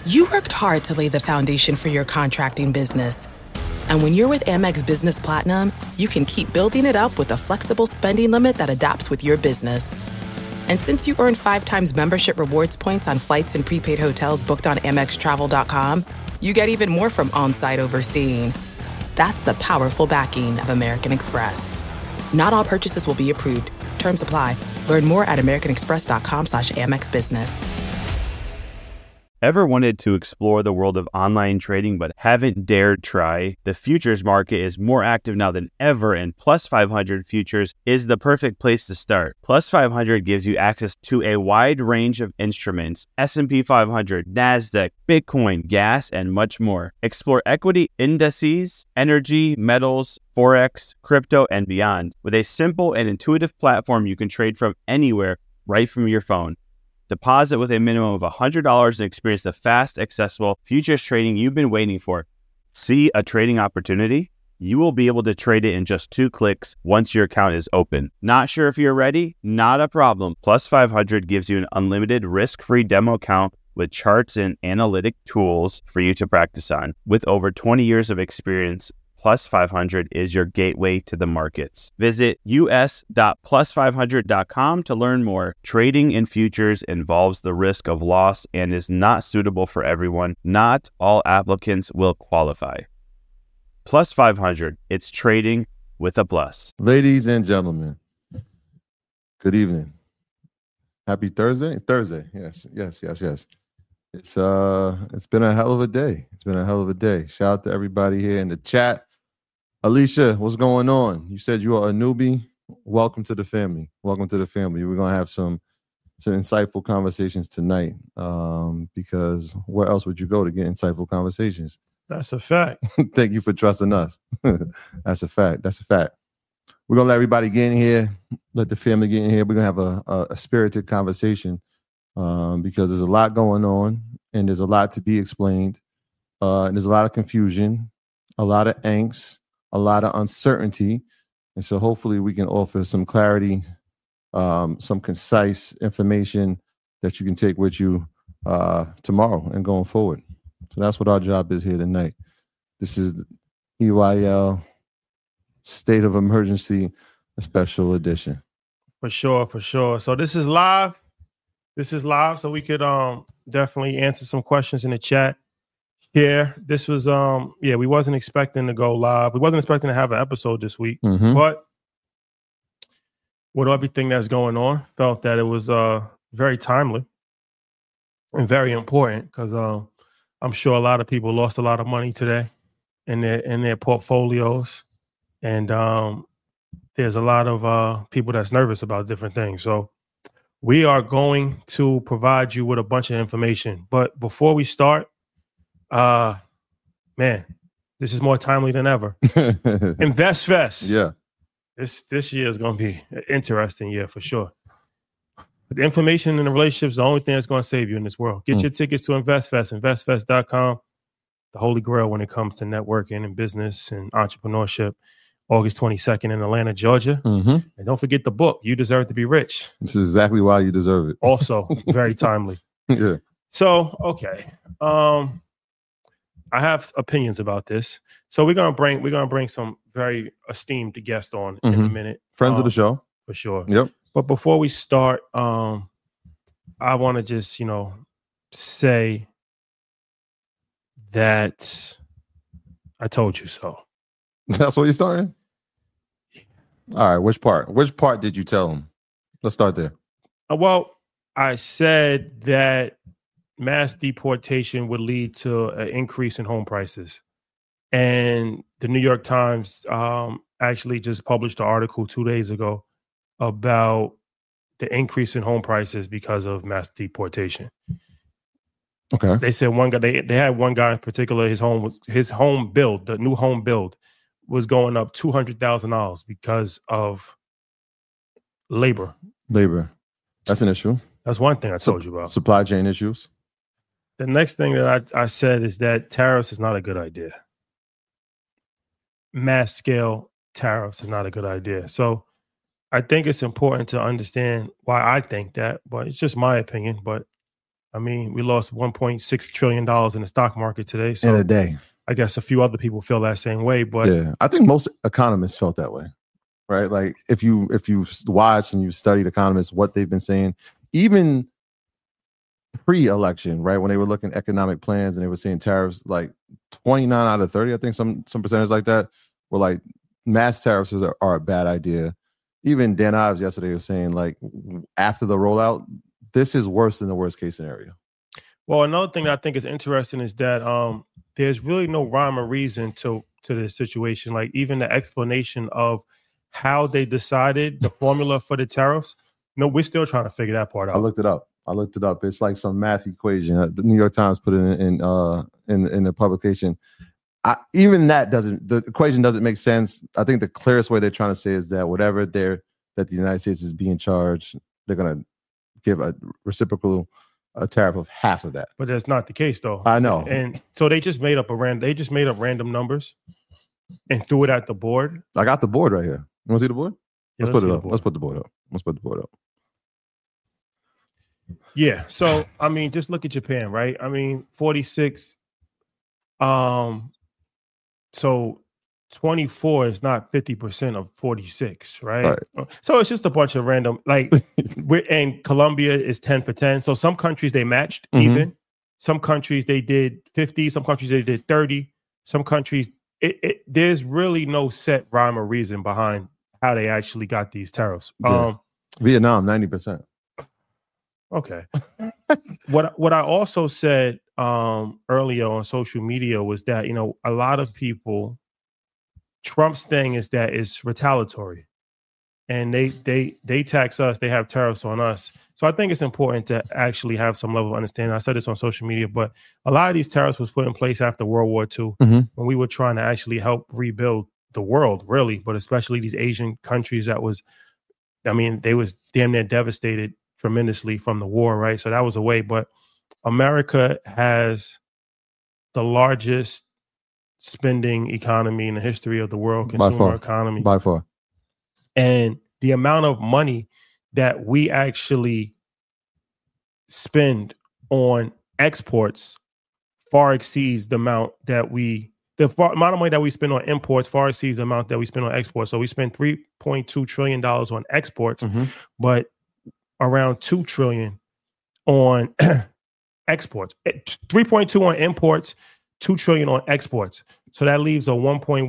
You worked hard to lay the foundation for your contracting business. And when you're with Amex Business Platinum, you can keep building it up with a flexible spending limit that adapts with your business. And since you earn 5 times membership rewards points on flights and prepaid hotels booked on AmexTravel.com, you get even more from on-site overseeing. That's the powerful backing of American Express. Not all purchases will be approved. Terms apply. Learn more at americanexpress.com/Amex Business. Ever wanted to explore the world of online trading but haven't dared try? The futures market is more active now than ever, and Plus 500 Futures is the perfect place to start. Plus 500 gives you access to a wide range of instruments: S&P 500, NASDAQ, Bitcoin, gas, and much more. Explore equity indices, energy, metals, Forex, crypto, and beyond. With a simple and intuitive platform, you can trade from anywhere, right from your phone. Deposit with a minimum of $100 and experience the fast, accessible futures trading you've been waiting for. See a trading opportunity? You will be able to trade it in just 2 clicks once your account is open. Not sure if you're ready? Not a problem. Plus 500 gives you an unlimited risk-free demo account with charts and analytic tools for you to practice on. With over 20 years of experience, Plus 500 is your gateway to the markets. Visit us.plus500.com to learn more. Trading in futures involves the risk of loss and is not suitable for everyone. Not all applicants will qualify. Plus 500, it's trading with a plus. Ladies and gentlemen, good evening. Happy Thursday? Thursday, yes. It's been a hell of a day. Shout out to everybody here in the chat. Alicia, what's going on? You said you are a newbie. Welcome to the family. We're going to have some insightful conversations tonight, because where else would you go to get insightful conversations? That's a fact. Thank you for trusting us. That's a fact. We're going to let everybody get in here, let the family get in here. We're going to have a spirited conversation, because there's a lot going on and there's a lot to be explained. And there's a lot of confusion, a lot of angst, a lot of uncertainty. And so hopefully we can offer some clarity, some concise information that you can take with you tomorrow and going forward. So that's what our job is here tonight. This is EYL State of Emergency, a special edition. For sure. So this is live. So we could definitely answer some questions in the chat. Yeah, this was we wasn't expecting to go live. We wasn't expecting to have an episode this week, but with everything that's going on, felt that it was very timely and very important, because I'm sure a lot of people lost a lot of money today in their portfolios, and there's a lot of people that's nervous about different things. So we are going to provide you with a bunch of information. But before we start, man, this is more timely than ever. Invest Fest. Yeah. This year is going to be an interesting year for sure. The information in the relationship is the only thing that's going to save you in this world. Get your tickets to Invest Fest, investfest.com. The holy grail when it comes to networking and business and entrepreneurship. August 22nd in Atlanta, Georgia. And don't forget the book, You Deserve to Be Rich. This is exactly why you deserve it. Also, very timely. Yeah. So, okay. I have opinions about this. So we're gonna bring some very esteemed guests on in a minute. Friends of the show. For sure. Yep. But before we start, I want to just, say that I told you so. That's what you're starting? All right. Which part? Which part did you tell him? Let's start there. Well, I said that mass deportation would lead to an increase in home prices. And the New York Times actually just published an article 2 days ago about the increase in home prices because of mass deportation. Okay. They said one guy, they had one guy in particular, his home build, the new home build was going up $200,000 because of labor. That's an issue. That's one thing I told you about. Supply chain issues. The next thing that I said is that tariffs is not a good idea. Mass scale tariffs is not a good idea. So I think it's important to understand why I think that, but it's just my opinion. But I mean, we lost $1.6 trillion in the stock market today. So in a day. I guess a few other people feel that same way. But yeah, I think most economists felt that way, right? Like if you watch and you studied economists, what they've been saying, even pre-election, right, when they were looking at economic plans and they were saying tariffs, like 29 out of 30, I think some percentage like that were like mass tariffs are a bad idea. Even Dan Ives yesterday was saying, like, after the rollout, this is worse than the worst case scenario. Well, another thing that I think is interesting is that there's really no rhyme or reason to this situation. Like even the explanation of how they decided the formula for the tariffs. No, we're still trying to figure that part out. I looked it up. It's like some math equation. The New York Times put it in the publication. Even the equation doesn't make sense. I think the clearest way they're trying to say is that whatever that the United States is being charged, they're going to give a reciprocal tariff of half of that. But that's not the case, though. I know. And so they just made up random numbers and threw it at the board. I got the board right here. You want to see the board? Yeah, Let's put it up. Let's put the board up. Yeah. So I mean, just look at Japan, right? I mean, 46. So 24 is not 50% of 46, right? So it's just a bunch of random, like, and Colombia is 10 for 10. So some countries they matched even. Some countries they did 50. Some countries they did 30. Some countries, there's really no set rhyme or reason behind how they actually got these tariffs. Yeah. Vietnam, 90%. Okay. What I also said earlier on social media was that, you know, a lot of people, Trump's thing is that it's retaliatory, and they tax us, they have tariffs on us. So I think it's important to actually have some level of understanding. I said this on social media, but a lot of these tariffs was put in place after World War II when we were trying to actually help rebuild the world, really, but especially these Asian countries they was damn near devastated tremendously from the war, right? So that was a way. But America has the largest spending economy in the history of the world, consumer economy. By far. And the amount of money that we actually spend on exports far exceeds the amount that amount of money that we spend on imports far exceeds the amount that we spend on exports. So we spend $3.2 trillion on exports, but around $2 trillion on exports. 3.2 on imports, $2 trillion on exports. So that leaves a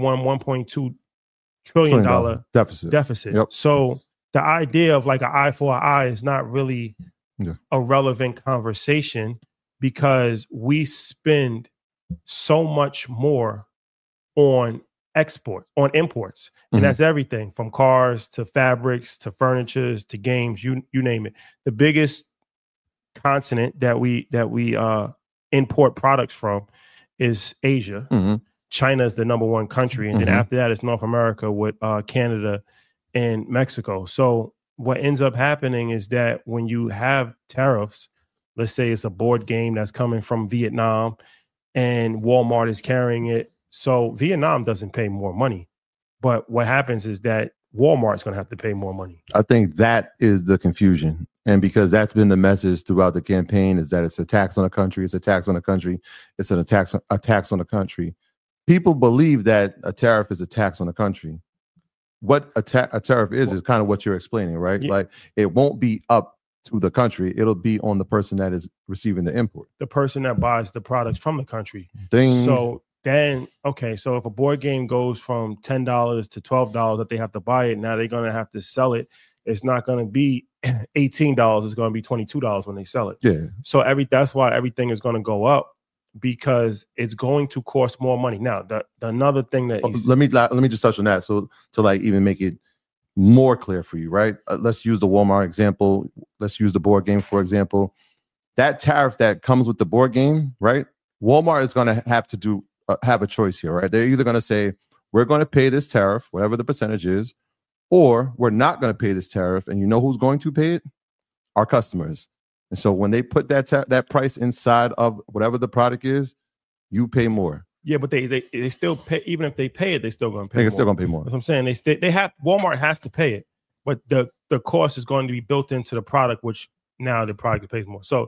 $1.2 trillion deficit. Yep. So the idea of like an eye for an eye is not really a relevant conversation, because we spend so much more on imports. And that's everything from cars to fabrics to furnitures to games, you name it. The biggest continent that we import products from is Asia. China is the number one country, and then after that is North America with Canada and Mexico. So what ends up happening is that when you have tariffs, let's say it's a board game that's coming from Vietnam and Walmart is carrying it, so Vietnam doesn't pay more money, but what happens is that Walmart's going to have to pay more money. I think that is the confusion. And because that's been the message throughout the campaign, is that it's a tax on a country, it's a tax on a country, it's a tax on a country. People believe that a tariff is a tax on a country. What a tariff is kind of what you're explaining, right? Yeah. Like, it won't be up to the country. It'll be on the person that is receiving the import. The person that buys the products from the country. Ding. So then, okay, so if a board game goes from $10 to $12 that they have to buy it, now they're going to have to sell it. It's not going to be $18. It's going to be $22 when they sell it. Yeah. So that's why everything is going to go up, because it's going to cost more money. Now, the another thing that let me just touch on that. So to like even make it more clear for you, right? Let's use the Walmart example. Let's use the board game, for example. That tariff that comes with the board game, right? Walmart is going to have to have a choice here, right? They're either going to say, we're going to pay this tariff, whatever the percentage is, or we're not going to pay this tariff. And you know who's going to pay it? Our customers. And so when they put that price inside of whatever the product is, you pay more. Yeah, but they still pay. Even if they pay it, they're still going to pay. They're still going to pay more. That's what I'm saying. They have, Walmart has to pay it, but the cost is going to be built into the product, which now the product pays more. So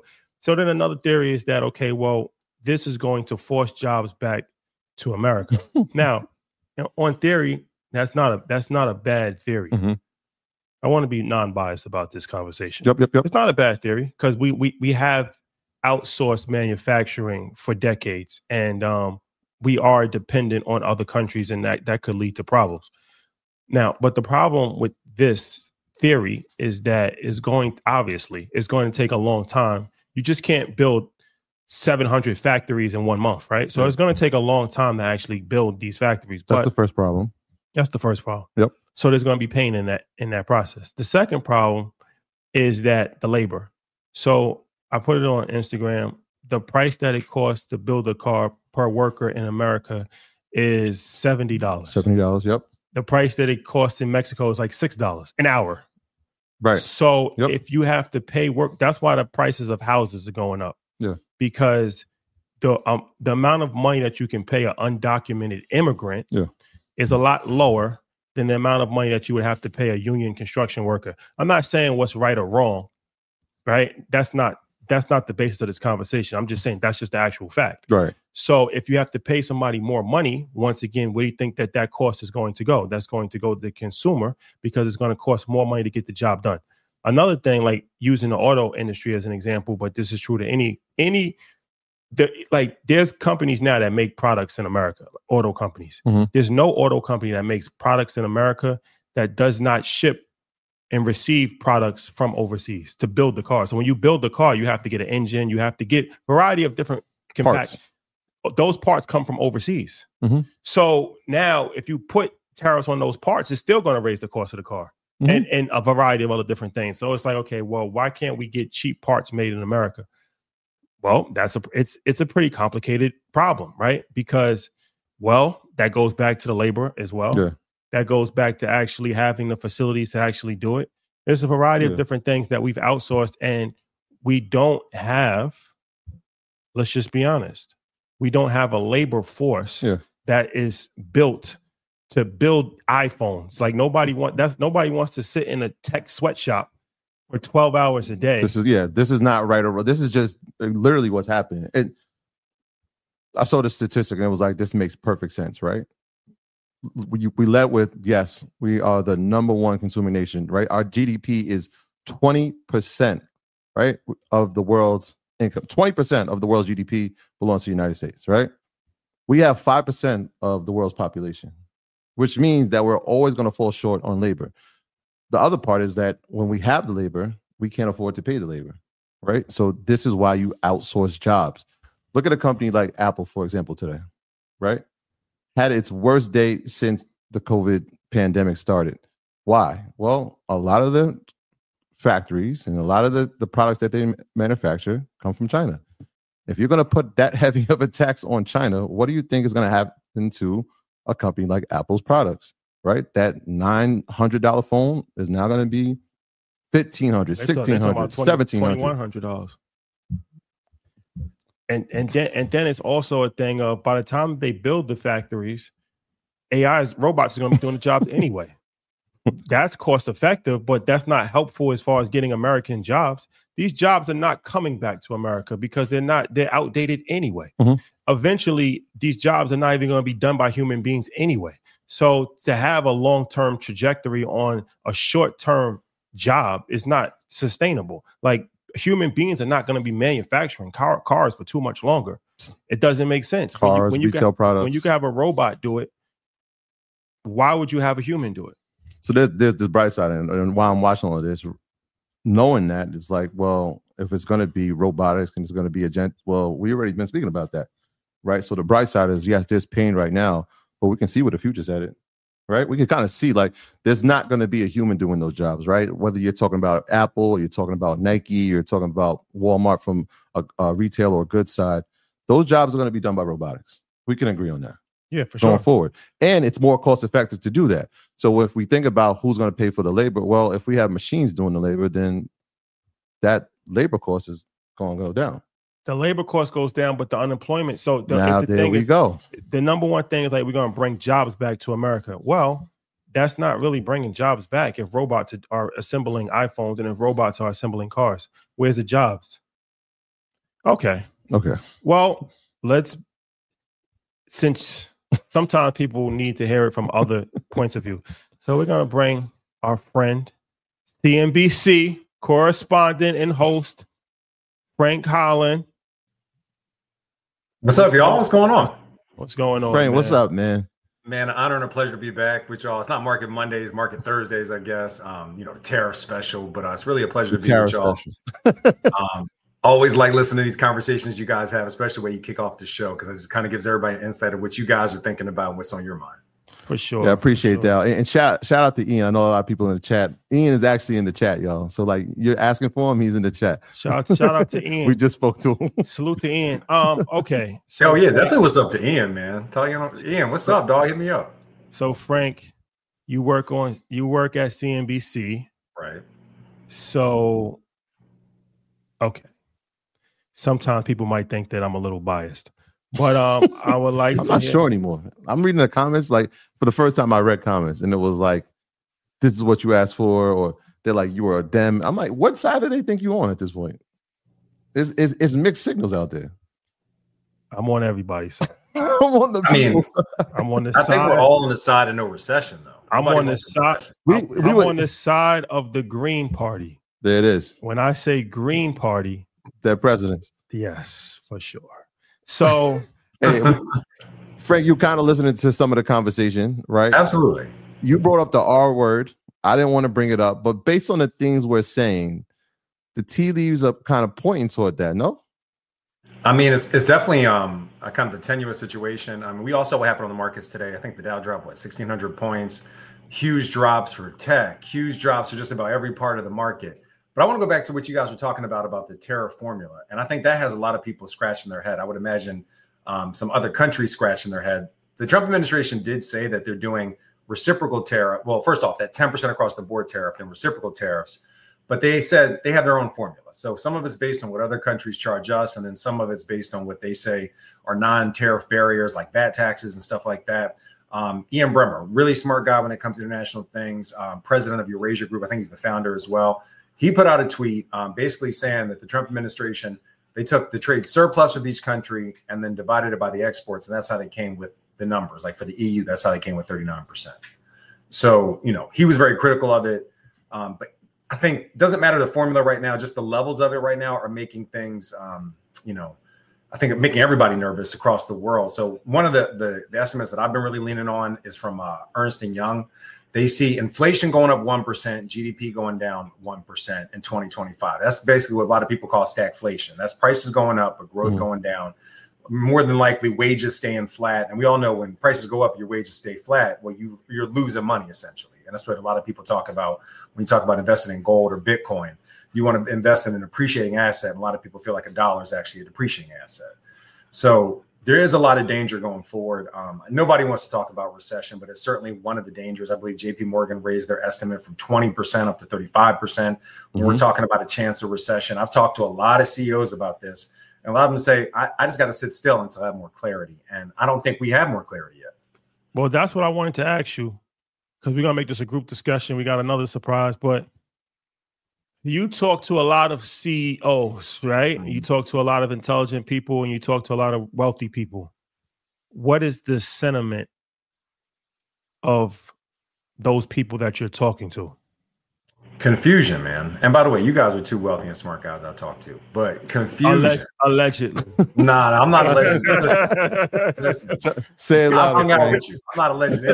So then another theory is that, okay, well, this is going to force jobs back to America. Now, on theory, that's not a bad theory. Mhm. I want to be non-biased about this conversation. Yep. It's not a bad theory because we have outsourced manufacturing for decades, and we are dependent on other countries, and that could lead to problems. Now, but the problem with this theory is that it's going to take a long time. You just can't build 700 factories in 1 month, right? So it's going to take a long time to actually build these factories. That's the first problem. That's the first problem. Yep. So there's going to be pain in that process. The second problem is that the labor. So I put it on Instagram. The price that it costs to build a car per worker in America is $70. $70. Yep. The price that it costs in Mexico is like $6 an hour. Right. So if you have to pay work, that's why the prices of houses are going up. Yeah. Because the amount of money that you can pay an undocumented immigrant is a lot lower than the amount of money that you would have to pay a union construction worker. I'm not saying what's right or wrong, right? That's not the basis of this conversation. I'm just saying that's just the actual fact. Right. So if you have to pay somebody more money, once again, where do you think that cost is going to go? That's going to go to the consumer because it's going to cost more money to get the job done. Another thing, like using the auto industry as an example, but this is true to there's companies now that make products in America, auto companies. Mm-hmm. There's no auto company that makes products in America that does not ship and receive products from overseas to build the car. So when you build the car, you have to get an engine, you have to get a variety of different parts. Those parts come from overseas. Mm-hmm. So now if you put tariffs on those parts, it's still going to raise the cost of the car. Mm-hmm. and a variety of other different things. So it's like, okay, well, why can't we get cheap parts made in America? Well, it's a pretty complicated problem, right? Because, well, that goes back to the labor as well. Yeah. That goes back to actually having the facilities to actually do it. There's a variety of different things that we've outsourced, and we don't have, let's just be honest, we don't have a labor force that is built to build iPhones. Like nobody wants to sit in a tech sweatshop for 12 hours a day. This is not right or wrong. This is just literally what's happening. I saw the statistic and it was like, this makes perfect sense, right? We led with, yes, we are the number one consuming nation, right? Our GDP is 20%, right, of the world's income. 20% of the world's GDP belongs to the United States, right? We have 5% of the world's population, which means that we're always going to fall short on labor. The other part is that when we have the labor, we can't afford to pay the labor, right? So this is why you outsource jobs. Look at a company like Apple, for example, today, right? Had its worst day since the COVID pandemic started. Why? Well, a lot of the factories and a lot of the products that they manufacture come from China. If you're going to put that heavy of a tax on China, what do you think is going to happen to a company like Apple's products, right? That $900 phone is now going to be $1,500, $1,600, $1,700, $2,100. And then it's also a thing of by the time they build the factories, robots are going to be doing the jobs anyway. That's cost effective, but that's not helpful as far as getting American jobs. These jobs are not coming back to America because they're outdated anyway. Mm-hmm. Eventually, these jobs are not even going to be done by human beings anyway. So to have a long-term trajectory on a short-term job is not sustainable. Like human beings are not going to be manufacturing cars for too much longer. It doesn't make sense. Cars, retail products. When you can have a robot do it, why would you have a human do it? So there's this bright side, and while I'm watching all of this, knowing that, it's like, well, if it's going to be robotics and it's going to be well, we already been speaking about that, right? So the bright side is, yes, there's pain right now, but we can see where the future's headed, right? We can kind of see, like, there's not going to be a human doing those jobs, right? Whether you're talking about Apple, or you're talking about Nike, you're talking about Walmart from a retail or a goods side, those jobs are going to be done by robotics. We can agree on that. Yeah, for sure. Going forward. And it's more cost effective to do that. So if we think about who's going to pay for the labor, well, if we have machines doing the labor, then that labor cost is going to go down. The labor cost goes down, but the unemployment. So there we go. The number one thing is like, we're going to bring jobs back to America. Well, that's not really bringing jobs back if robots are assembling iPhones and if robots are assembling cars. Where's the jobs? Okay. Well, since sometimes people need to hear it from other points of view. So we're going to bring our friend, CNBC correspondent and host, Frank Holland. What's up, y'all? What's going on? What's going on, Frank, man? what's up, man? Man, an honor and a pleasure to be back with y'all. It's not Market Mondays, Market Thursdays, I guess. The tariff special, but it's really a pleasure to be with y'all. Always like listening to these conversations you guys have, especially when you kick off the show, because it just kind of gives everybody an insight of what you guys are thinking about and what's on your mind. For sure. Yeah, I appreciate that. And shout out to Ian. I know a lot of people in the chat. Ian is actually in the chat, y'all. So like you're asking for him, he's in the chat. Shout out to Ian. We just spoke to him. Salute to Ian. Okay. So yeah, definitely what's up to Ian, man. Ian, what's up, dog? Hit me up. So Frank, you work at CNBC. Right. So okay. Sometimes people might think that I'm a little biased, but I would like I'm not sure anymore. I'm reading the comments. Like for the first time I read comments and it was like, this is what you asked for, or they're like, you were a Dem. I'm like, what side do they think you on at this point? It's mixed signals out there. I'm on everybody's side. I'm on the side. I'm on the side. I think we're all on the side of no recession, though. I'm on the side. I'm on the side of the Green Party. There it is. When I say Green Party, they're presidents. Yes, for sure. So, hey, Frank, you kind of listening to some of the conversation, right? Absolutely. You brought up the R word. I didn't want to bring it up, but based on the things we're saying, the tea leaves are kind of pointing toward that, no? I mean, it's definitely a kind of a tenuous situation. I mean, we also what happened on the markets today. I think the Dow dropped, 1,600 points. Huge drops for tech. Huge drops for just about every part of the market. But I want to go back to what you guys were talking about the tariff formula. And I think that has a lot of people scratching their head. I would imagine some other countries scratching their head. The Trump administration did say that they're doing reciprocal tariff. Well, first off, that 10% across the board tariff and reciprocal tariffs. But they said they have their own formula. So some of it's based on what other countries charge us. And then some of it's based on what they say are non-tariff barriers like VAT taxes and stuff like that. Ian Bremmer, really smart guy when it comes to international things, president of Eurasia Group. I think he's the founder as well. He put out a tweet basically saying that the Trump administration, they took the trade surplus with each country and then divided it by the exports. And that's how they came with the numbers. Like for the EU, that's how they came with 39%. So, he was very critical of it. But I think it doesn't matter the formula right now, just the levels of it right now are making things, I think making everybody nervous across the world. So one of the estimates that I've been really leaning on is from Ernst & Young. They see inflation going up 1%, GDP going down 1% in 2025. That's basically what a lot of people call stagflation. That's prices going up, but growth going down. More than likely, wages staying flat. And we all know when prices go up, your wages stay flat. Well, you're losing money, essentially. And that's what a lot of people talk about when you talk about investing in gold or Bitcoin. You want to invest in an appreciating asset. And a lot of people feel like a dollar is actually a depreciating asset. So there is a lot of danger going forward. Nobody wants to talk about recession, but it's certainly one of the dangers. I believe JP Morgan raised their estimate from 20% up to 35% when we're talking about a chance of recession. I've talked to a lot of CEOs about this, and a lot of them say, I just got to sit still until I have more clarity. And I don't think we have more clarity yet. Well, that's what I wanted to ask you, because we're going to make this a group discussion. We got another surprise, but you talk to a lot of CEOs, right? You talk to a lot of intelligent people and you talk to a lot of wealthy people. What is the sentiment of those people that you're talking to? Confusion, man. And by the way, you guys are two wealthy and smart guys I talk to, but confusion. Allegedly. Nah, I'm not alleged. Listen, say it loud. I'm hung out with you. I'm not alleged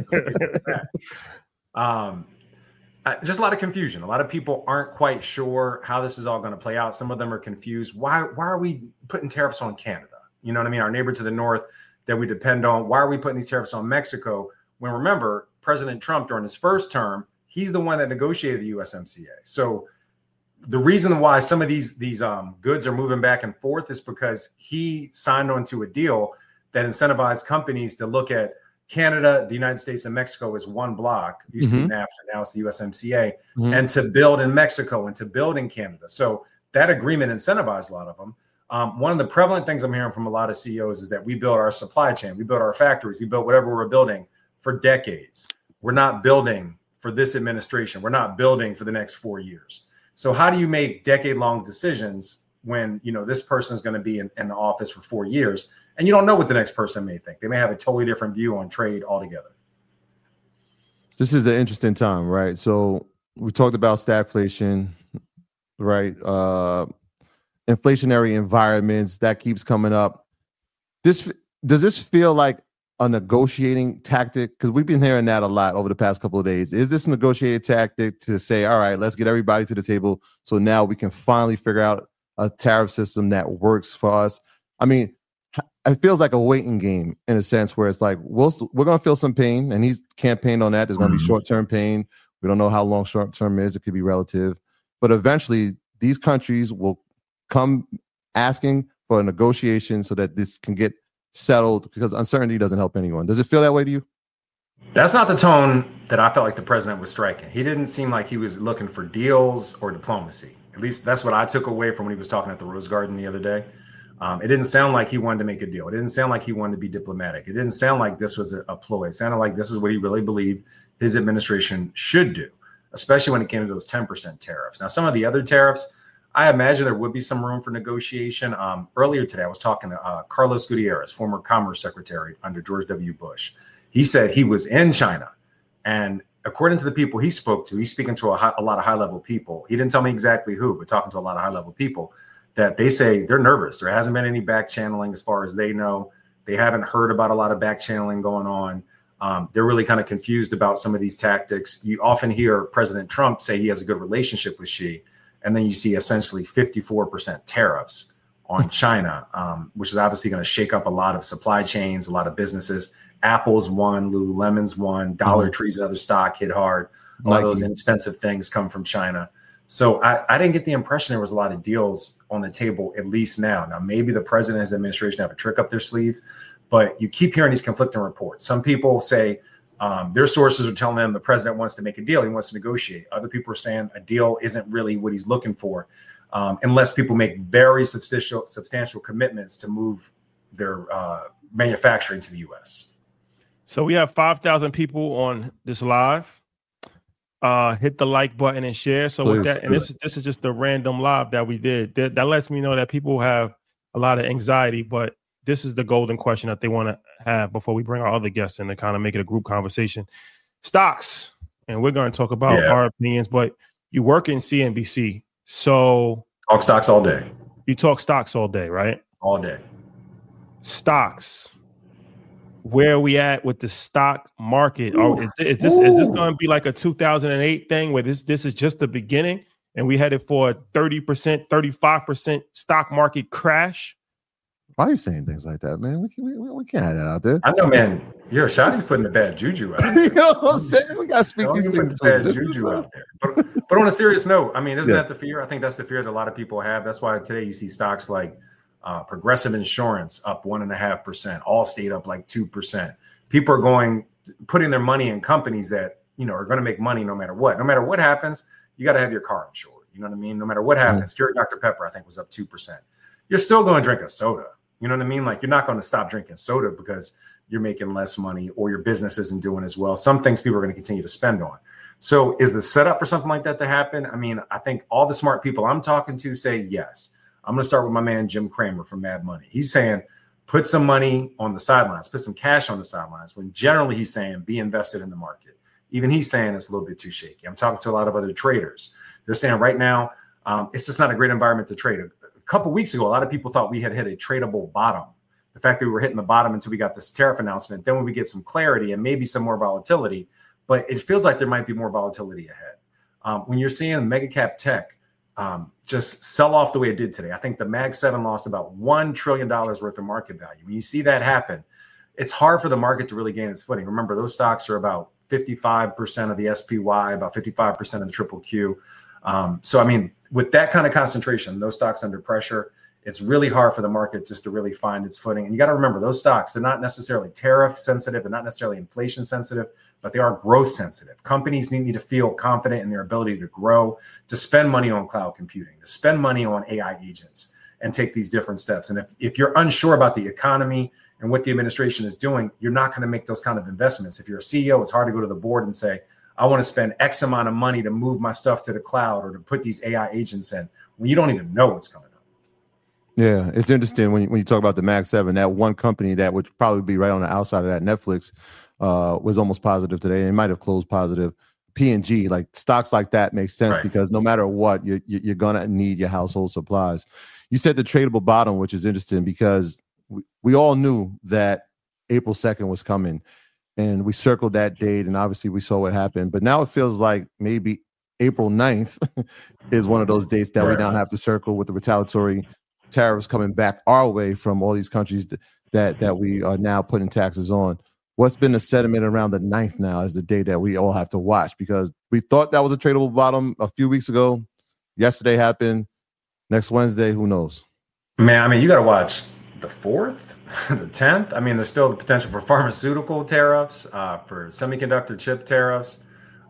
anything. Just a lot of confusion. A lot of people aren't quite sure how this is all going to play out. Some of them are confused. Why are we putting tariffs on Canada? You know what I mean? Our neighbor to the north that we depend on. Why are we putting these tariffs on Mexico? When remember, President Trump during his first term, he's the one that negotiated the USMCA. So the reason why some of these goods are moving back and forth is because he signed onto a deal that incentivized companies to look at Canada, the United States, and Mexico as one block. It used to be NAFTA, now it's the USMCA, and to build in Mexico and to build in Canada. So that agreement incentivized a lot of them. One of the prevalent things I'm hearing from a lot of CEOs is that we build our supply chain, we build our factories, we build whatever we're building for decades. We're not building for this administration. We're not building for the next 4 years. So how do you make decade-long decisions when, this person is going to be in the office for 4 years, and you don't know what the next person may think. They may have a totally different view on trade altogether. This is an interesting time, right? So we talked about stagflation, right? Inflationary environments, that keeps coming up. Does this feel like a negotiating tactic? Because we've been hearing that a lot over the past couple of days. Is this a negotiated tactic to say, all right, let's get everybody to the table so now we can finally figure out a tariff system that works for us? I mean, it feels like a waiting game in a sense where it's like, we're going to feel some pain, and he's campaigned on that. There's going to be short-term pain. We don't know how long short-term is. It could be relative. But eventually, these countries will come asking for a negotiation so that this can get settled, because uncertainty doesn't help anyone. Does it feel that way to you? That's not the tone that I felt like the president was striking. He didn't seem like he was looking for deals or diplomacy. At least that's what I took away from when he was talking at the Rose Garden the other day. It didn't sound like he wanted to make a deal. It didn't sound like he wanted to be diplomatic. It didn't sound like this was a ploy. It sounded like this is what he really believed his administration should do, especially when it came to those 10% tariffs. Now, some of the other tariffs, I imagine there would be some room for negotiation. Earlier today, I was talking to Carlos Gutierrez, former Commerce Secretary under George W. Bush. He said he was in China, and according to the people he spoke to, he's speaking to a lot of high-level people. He didn't tell me exactly who, but talking to a lot of high-level people, that they say they're nervous. There hasn't been any back channeling as far as they know. They haven't heard about a lot of back channeling going on. They're really kind of confused about some of these tactics. You often hear President Trump say he has a good relationship with Xi, and then you see essentially 54% tariffs on China, which is obviously going to shake up a lot of supply chains, a lot of businesses. Apple's one, Lululemon's one, Dollar Tree's another stock hit hard. A lot of those inexpensive things come from China. So I didn't get the impression there was a lot of deals on the table, at least now. Now, maybe the president and his administration have a trick up their sleeve, but you keep hearing these conflicting reports. Some people say their sources are telling them the president wants to make a deal. He wants to negotiate. Other people are saying a deal isn't really what he's looking for, unless people make very substantial commitments to move their manufacturing to the U.S. So we have 5,000 people on this live. Hit the like button and share. So with that, and this is just a random live that we did. That lets me know that people have a lot of anxiety, but this is the golden question that they want to have before we bring our other guests in to kind of make it a group conversation. Stocks, and we're going to talk about our opinions, but you work in CNBC, so talk stocks all day. You talk stocks all day, right? All day. Stocks. Where are we at with the stock market? Is this going to be like a 2008 thing where this is just the beginning and we headed for a 30%, 35% stock market crash? Why are you saying things like that, man? We can't have that out there. I know, man. Shotty's putting the bad juju out there. You know what I'm saying? We got to speak these things. Bad juju out there. But on a serious note, I mean, isn't that the fear? I think that's the fear that a lot of people have. That's why today you see stocks like Progressive Insurance up 1.5%, Allstate up like 2%. People are putting their money in companies that, are going to make money no matter what. No matter what happens, you got to have your car insured. You know what I mean? No matter what happens, Keurig Dr. Pepper, I think, was up 2%. You're still going to drink a soda. You know what I mean? Like, you're not going to stop drinking soda because you're making less money or your business isn't doing as well. Some things people are going to continue to spend on. So is the setup for something like that to happen? I mean, I think all the smart people I'm talking to say yes. I'm going to start with my man, Jim Cramer from Mad Money. He's saying, put some money on the sidelines, put some cash on the sidelines, when generally he's saying, be invested in the market. Even he's saying it's a little bit too shaky. I'm talking to a lot of other traders. They're saying right now, it's just not a great environment to trade. A couple of weeks ago, a lot of people thought we had hit a tradable bottom. The fact that we were hitting the bottom until we got this tariff announcement, then when we get some clarity and maybe some more volatility, but it feels like there might be more volatility ahead. When you're seeing mega cap tech just sell off the way it did today, I think the Mag 7 lost about $1 trillion worth of market value. When you see that happen, it's hard for the market to really gain its footing. Remember, those stocks are about 55% of the SPY, about 55% of the triple Q. So, I mean, with that kind of concentration, those stocks under pressure, it's really hard for the market just to really find its footing. And you got to remember, those stocks, they're not necessarily tariff sensitive, they're not necessarily inflation sensitive, but they are growth sensitive. Companies need to feel confident in their ability to grow, to spend money on cloud computing, to spend money on AI agents, and take these different steps. And if you're unsure about the economy and what the administration is doing, you're not going to make those kind of investments. If you're a CEO, it's hard to go to the board and say, I want to spend X amount of money to move my stuff to the cloud or to put these AI agents in, when you don't even know what's coming up. Yeah, it's interesting when you talk about the Mag 7, that one company that would probably be right on the outside of that, Netflix, was almost positive today. It might have closed positive. P&G, like stocks like that makes sense because no matter what, you're going to need your household supplies. You said the tradable bottom, which is interesting because we all knew that April 2nd was coming and we circled that date and obviously we saw what happened. But now it feels like maybe April 9th is one of those dates that we now have to circle with the retaliatory tariffs coming back our way from all these countries that we are now putting taxes on. What's been the sentiment around the 9th now as the day that we all have to watch? Because we thought that was a tradable bottom a few weeks ago. Yesterday happened. Next Wednesday, who knows? Man, I mean, you got to watch the 4th, the 10th. I mean, there's still the potential for pharmaceutical tariffs, for semiconductor chip tariffs,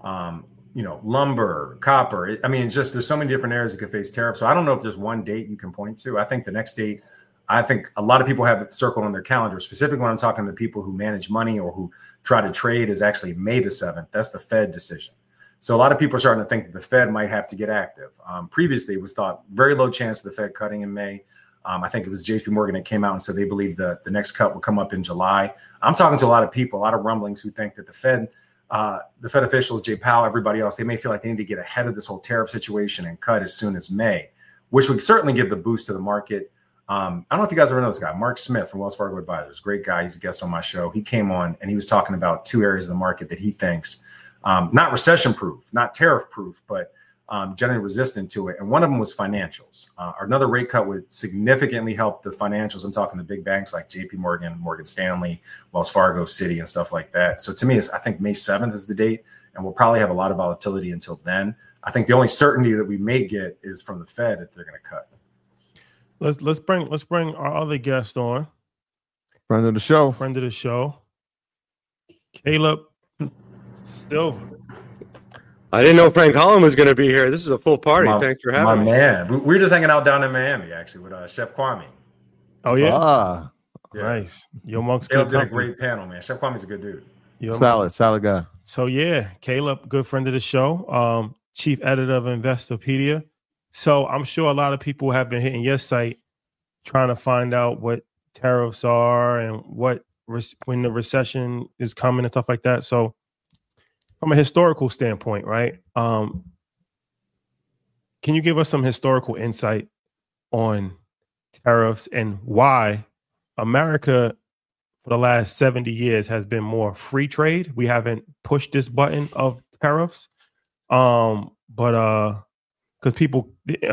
lumber, copper. I mean, just there's so many different areas that could face tariffs. So I don't know if there's one date you can point to. I think the next date, I think a lot of people have it circled on their calendar, specifically when I'm talking to people who manage money or who try to trade, is actually May the 7th. That's the Fed decision. So a lot of people are starting to think that the Fed might have to get active. Previously, it was thought very low chance of the Fed cutting in May. I think it was JP Morgan that came out and said they believe the next cut will come up in July. I'm talking to a lot of people, a lot of rumblings who think that the Fed officials, Jay Powell, everybody else, they may feel like they need to get ahead of this whole tariff situation and cut as soon as May, which would certainly give the boost to the market. I don't know if you guys ever know this guy, Mark Smith from Wells Fargo Advisors. Great guy. He's a guest on my show. He came on and he was talking about two areas of the market that he thinks not recession proof, not tariff proof, but generally resistant to it. And one of them was financials. Another rate cut would significantly help the financials. I'm talking to big banks like JP Morgan, Morgan Stanley, Wells Fargo, Citi, and stuff like that. So to me, I think May 7th is the date, and we'll probably have a lot of volatility until then. I think the only certainty that we may get is from the Fed if they're going to cut. Let's bring our other guest on. Friend of the show. Caleb Silver. I didn't know Frank Holland was going to be here. This is a full party. Thanks for having me. My man. We were just hanging out down in Miami, actually, with Chef Kwame. Oh, yeah? Yeah. Nice. Yo, Monk's Caleb did a great panel, man. Chef Kwame's a good dude. Solid guy. So, yeah, Caleb, good friend of the show, chief editor of Investopedia. So I'm sure a lot of people have been hitting your site trying to find out what tariffs are and when the recession is coming and stuff like that. So from a historical standpoint, right? Can you give us some historical insight on tariffs and why America for the last 70 years has been more free trade? We haven't pushed this button of tariffs. Because people,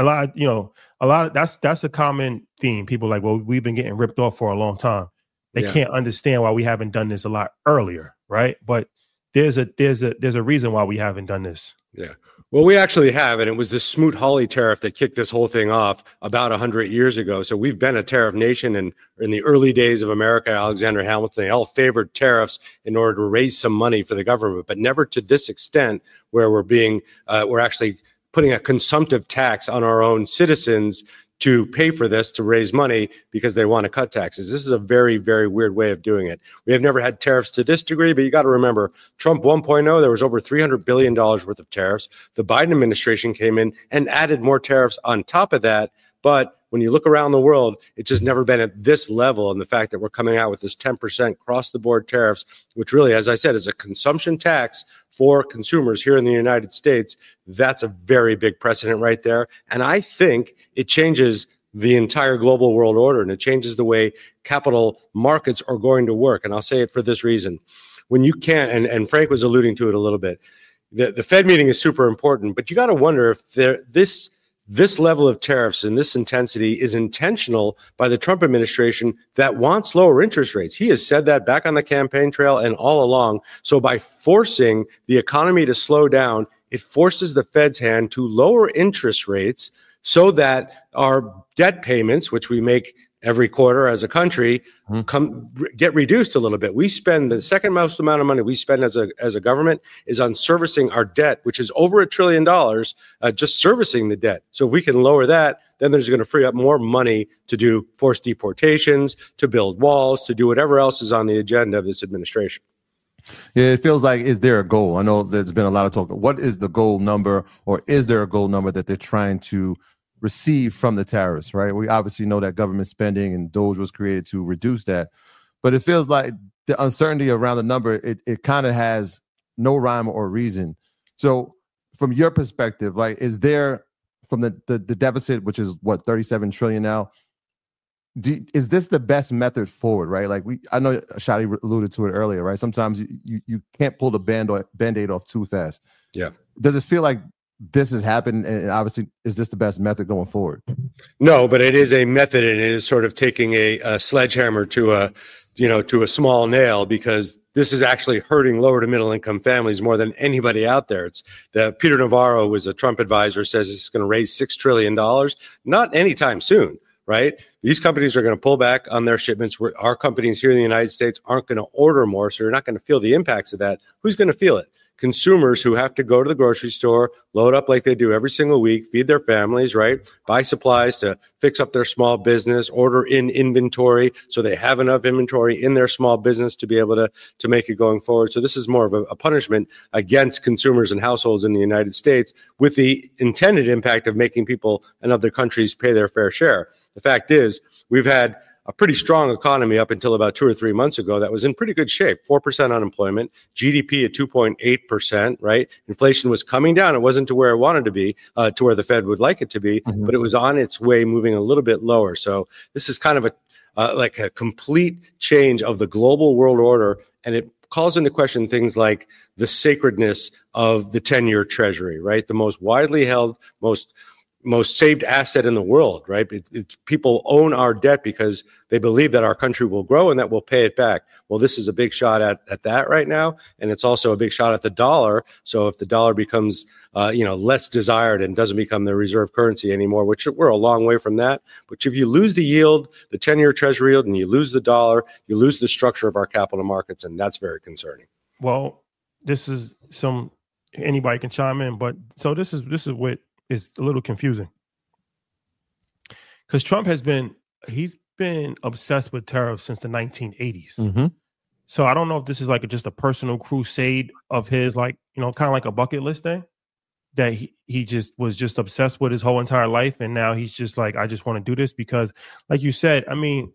that's a common theme. People are like, well, we've been getting ripped off for a long time. They can't understand why we haven't done this a lot earlier, right? But there's a reason why we haven't done this. Yeah. Well, we actually have, and it was the Smoot-Hawley tariff that kicked this whole thing off about 100 years ago. So we've been a tariff nation, and in the early days of America, Alexander Hamilton, they all favored tariffs in order to raise some money for the government, but never to this extent where we're actually putting a consumptive tax on our own citizens to pay for this, to raise money because they want to cut taxes. This is a very, very weird way of doing it. We have never had tariffs to this degree, but you got to remember, Trump 1.0, there was over $300 billion worth of tariffs. The Biden administration came in and added more tariffs on top of that. But when you look around the world, it's just never been at this level. And the fact that we're coming out with this 10% across-the-board tariffs, which really, as I said, is a consumption tax for consumers here in the United States, that's a very big precedent right there. And I think it changes the entire global world order, and it changes the way capital markets are going to work. And I'll say it for this reason. When you can't, and Frank was alluding to it a little bit, the Fed meeting is super important, but you got to wonder if this level of tariffs and this intensity is intentional by the Trump administration that wants lower interest rates. He has said that back on the campaign trail and all along. So by forcing the economy to slow down, it forces the Fed's hand to lower interest rates so that our debt payments, which we make every quarter as a country, get reduced a little bit. We spend the second most amount of money we spend as a government is on servicing our debt, which is over $1 trillion, just servicing the debt. So if we can lower that, then there's going to free up more money to do forced deportations, to build walls, to do whatever else is on the agenda of this administration. Yeah, it feels like, is there a goal? I know there's been a lot of talk. What is the goal number, or is there a goal number that they're trying to receive from the tariffs, right? We obviously know that government spending and DOGE was created to reduce that. But it feels like the uncertainty around the number, it kind of has no rhyme or reason. So from your perspective, like, is there, from the deficit, which is what, 37 trillion now, is this the best method forward, right? Like, I know Shadi alluded to it earlier, right? Sometimes you can't pull the Band-Aid off too fast. Yeah. Does it feel like this has happened, and obviously, is this the best method going forward? No, but it is a method, and it is sort of taking a sledgehammer to a small nail, because this is actually hurting lower to middle income families more than anybody out there. It's that Peter Navarro was a Trump advisor, says it's going to raise $6 trillion, not anytime soon, right? These companies are going to pull back on their shipments. Our companies here in the United States aren't going to order more, so you're not going to feel the impacts of that. Who's going to feel it? Consumers who have to go to the grocery store, load up like they do every single week, feed their families, right? Buy supplies to fix up their small business, order in inventory so they have enough inventory in their small business to be able to make it going forward. So this is more of a punishment against consumers and households in the United States, with the intended impact of making people in other countries pay their fair share. The fact is, we've had a pretty strong economy up until about 2 or 3 months ago that was in pretty good shape. 4% unemployment, GDP at 2.8%, right? Inflation was coming down. It wasn't to where it wanted to be, to where the Fed would like it to be, but it was on its way, moving a little bit lower. So this is kind of like a complete change of the global world order, and it calls into question things like the sacredness of the 10-year treasury, right? The most widely held, most saved asset in the world, right? People own our debt because they believe that our country will grow and that we'll pay it back. Well, this is a big shot at that right now, and it's also a big shot at the dollar. So if the dollar becomes less desired and doesn't become the reserve currency anymore, which we're a long way from that. But if you lose the yield, the 10-year treasury yield, and you lose the dollar, you lose the structure of our capital markets, and that's very concerning. Well, this is anybody can chime in, but so this is what is a little confusing, because Trump he's been obsessed with tariffs since the 1980s. Mm-hmm. So I don't know if this is like just a personal crusade of his, like, kind of like a bucket list thing that he just was just obsessed with his whole entire life. And now he's just like, I just want to do this because, like you said, I mean,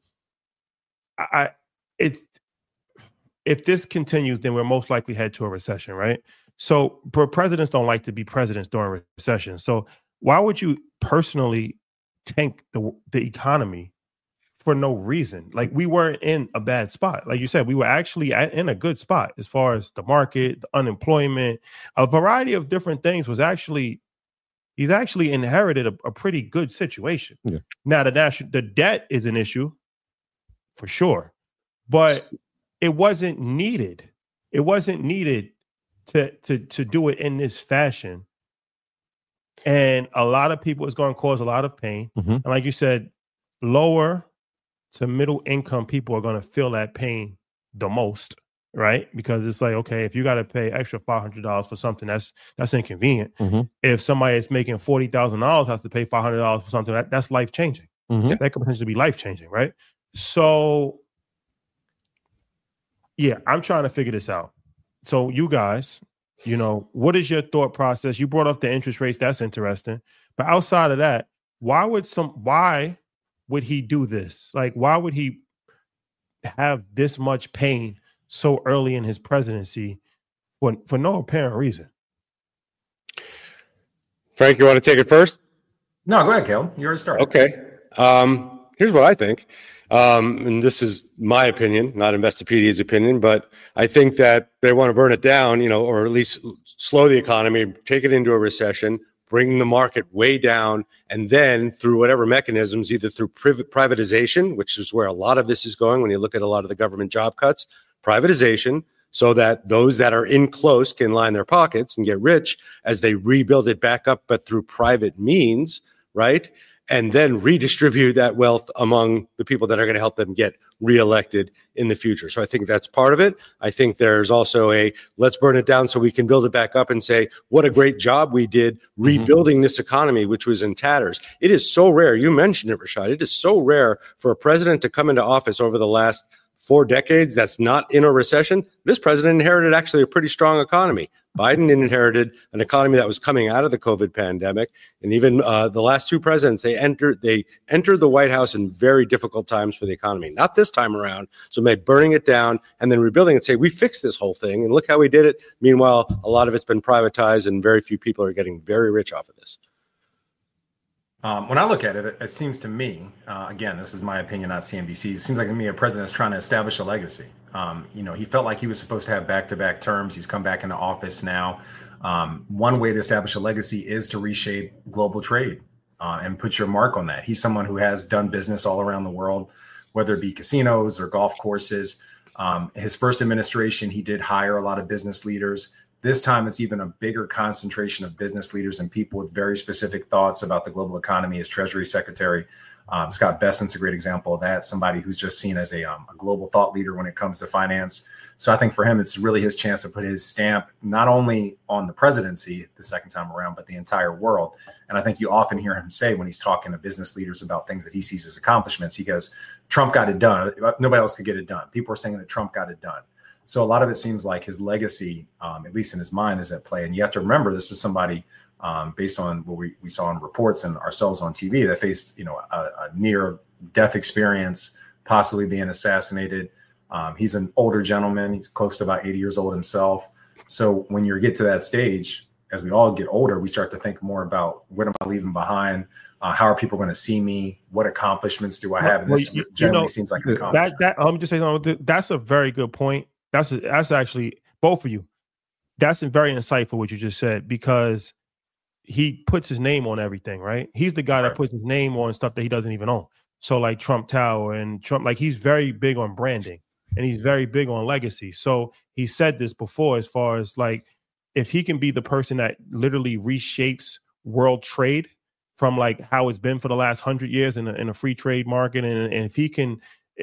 if this continues, then we're most likely head to a recession, right? So presidents don't like to be presidents during recession. So why would you personally tank the economy for no reason? Like, we weren't in a bad spot. Like you said, we were actually in a good spot as far as the market, the unemployment, a variety of different things he's actually inherited a pretty good situation. Yeah. Now, the debt is an issue for sure, but it wasn't needed. It wasn't needed to do it in this fashion. And a lot of people, it's going to cause a lot of pain. Mm-hmm. And like you said, lower to middle income people are going to feel that pain the most, right? Because it's like, okay, if you got to pay extra $500 for something, that's inconvenient. Mm-hmm. If somebody is making $40,000 has to pay $500 for something, that's life-changing. Mm-hmm. That could potentially be life-changing, right? So, yeah, I'm trying to figure this out. So you guys, what is your thought process? You brought up the interest rates. That's interesting. But outside of that, why would he do this? Like, why would he have this much pain so early in his presidency for no apparent reason? Frank, you want to take it first? No, go ahead, Caleb. You already started. Okay. Here's what I think. And this is my opinion, not Investopedia's opinion, but I think that they want to burn it down, or at least slow the economy, take it into a recession, bring the market way down, and then through whatever mechanisms, either through privatization, which is where a lot of this is going when you look at a lot of the government job cuts, privatization, so that those that are in close can line their pockets and get rich as they rebuild it back up, but through private means, right? And then redistribute that wealth among the people that are going to help them get reelected in the future. So I think that's part of it. I think there's also let's burn it down so we can build it back up and say, what a great job we did rebuilding this economy, which was in tatters. It is so rare. You mentioned it, Rashad. It is so rare for a president to come into office over the last 4 decades that's not in a recession, this president inherited actually a pretty strong economy. Biden inherited an economy that was coming out of the COVID pandemic. And even the last 2 presidents, they entered the White House in very difficult times for the economy. Not this time around. So by burning it down and then rebuilding it, say, we fixed this whole thing and look how we did it. Meanwhile, a lot of it's been privatized and very few people are getting very rich off of this. When I look at it, it seems to me, again, this is my opinion, not CNBC. It seems like to me a president is trying to establish a legacy. He felt like he was supposed to have back-to-back terms. He's come back into office now. One way to establish a legacy is to reshape global trade and put your mark on that. He's someone who has done business all around the world, whether it be casinos or golf courses. His first administration, he did hire a lot of business leaders. This time, it's even a bigger concentration of business leaders and people with very specific thoughts about the global economy. As Treasury Secretary, Scott Bessent's a great example of that, somebody who's just seen as a global thought leader when it comes to finance. So I think for him, it's really his chance to put his stamp not only on the presidency the second time around, but the entire world. And I think you often hear him say when he's talking to business leaders about things that he sees as accomplishments, he goes, Trump got it done. Nobody else could get it done. People are saying that Trump got it done. So a lot of it seems like his legacy, at least in his mind, is at play. And you have to remember, this is somebody based on what we saw in reports and ourselves on TV that faced, a near death experience, possibly being assassinated. He's an older gentleman. He's close to about 80 years old himself. So when you get to that stage, as we all get older, we start to think more about what am I leaving behind? How are people going to see me? What accomplishments do I have? And this generally seems like an accomplishment. Let me just say something. That's a very good point. That's actually both of you. That's very insightful what you just said, because he puts his name on everything, right? He's the guy that puts his name on stuff that he doesn't even own. So like Trump Tower and Trump, like he's very big on branding and he's very big on legacy. So he said this before, as far as like, if he can be the person that literally reshapes world trade from like how it's been for the last 100 years in a free trade market. And if he can,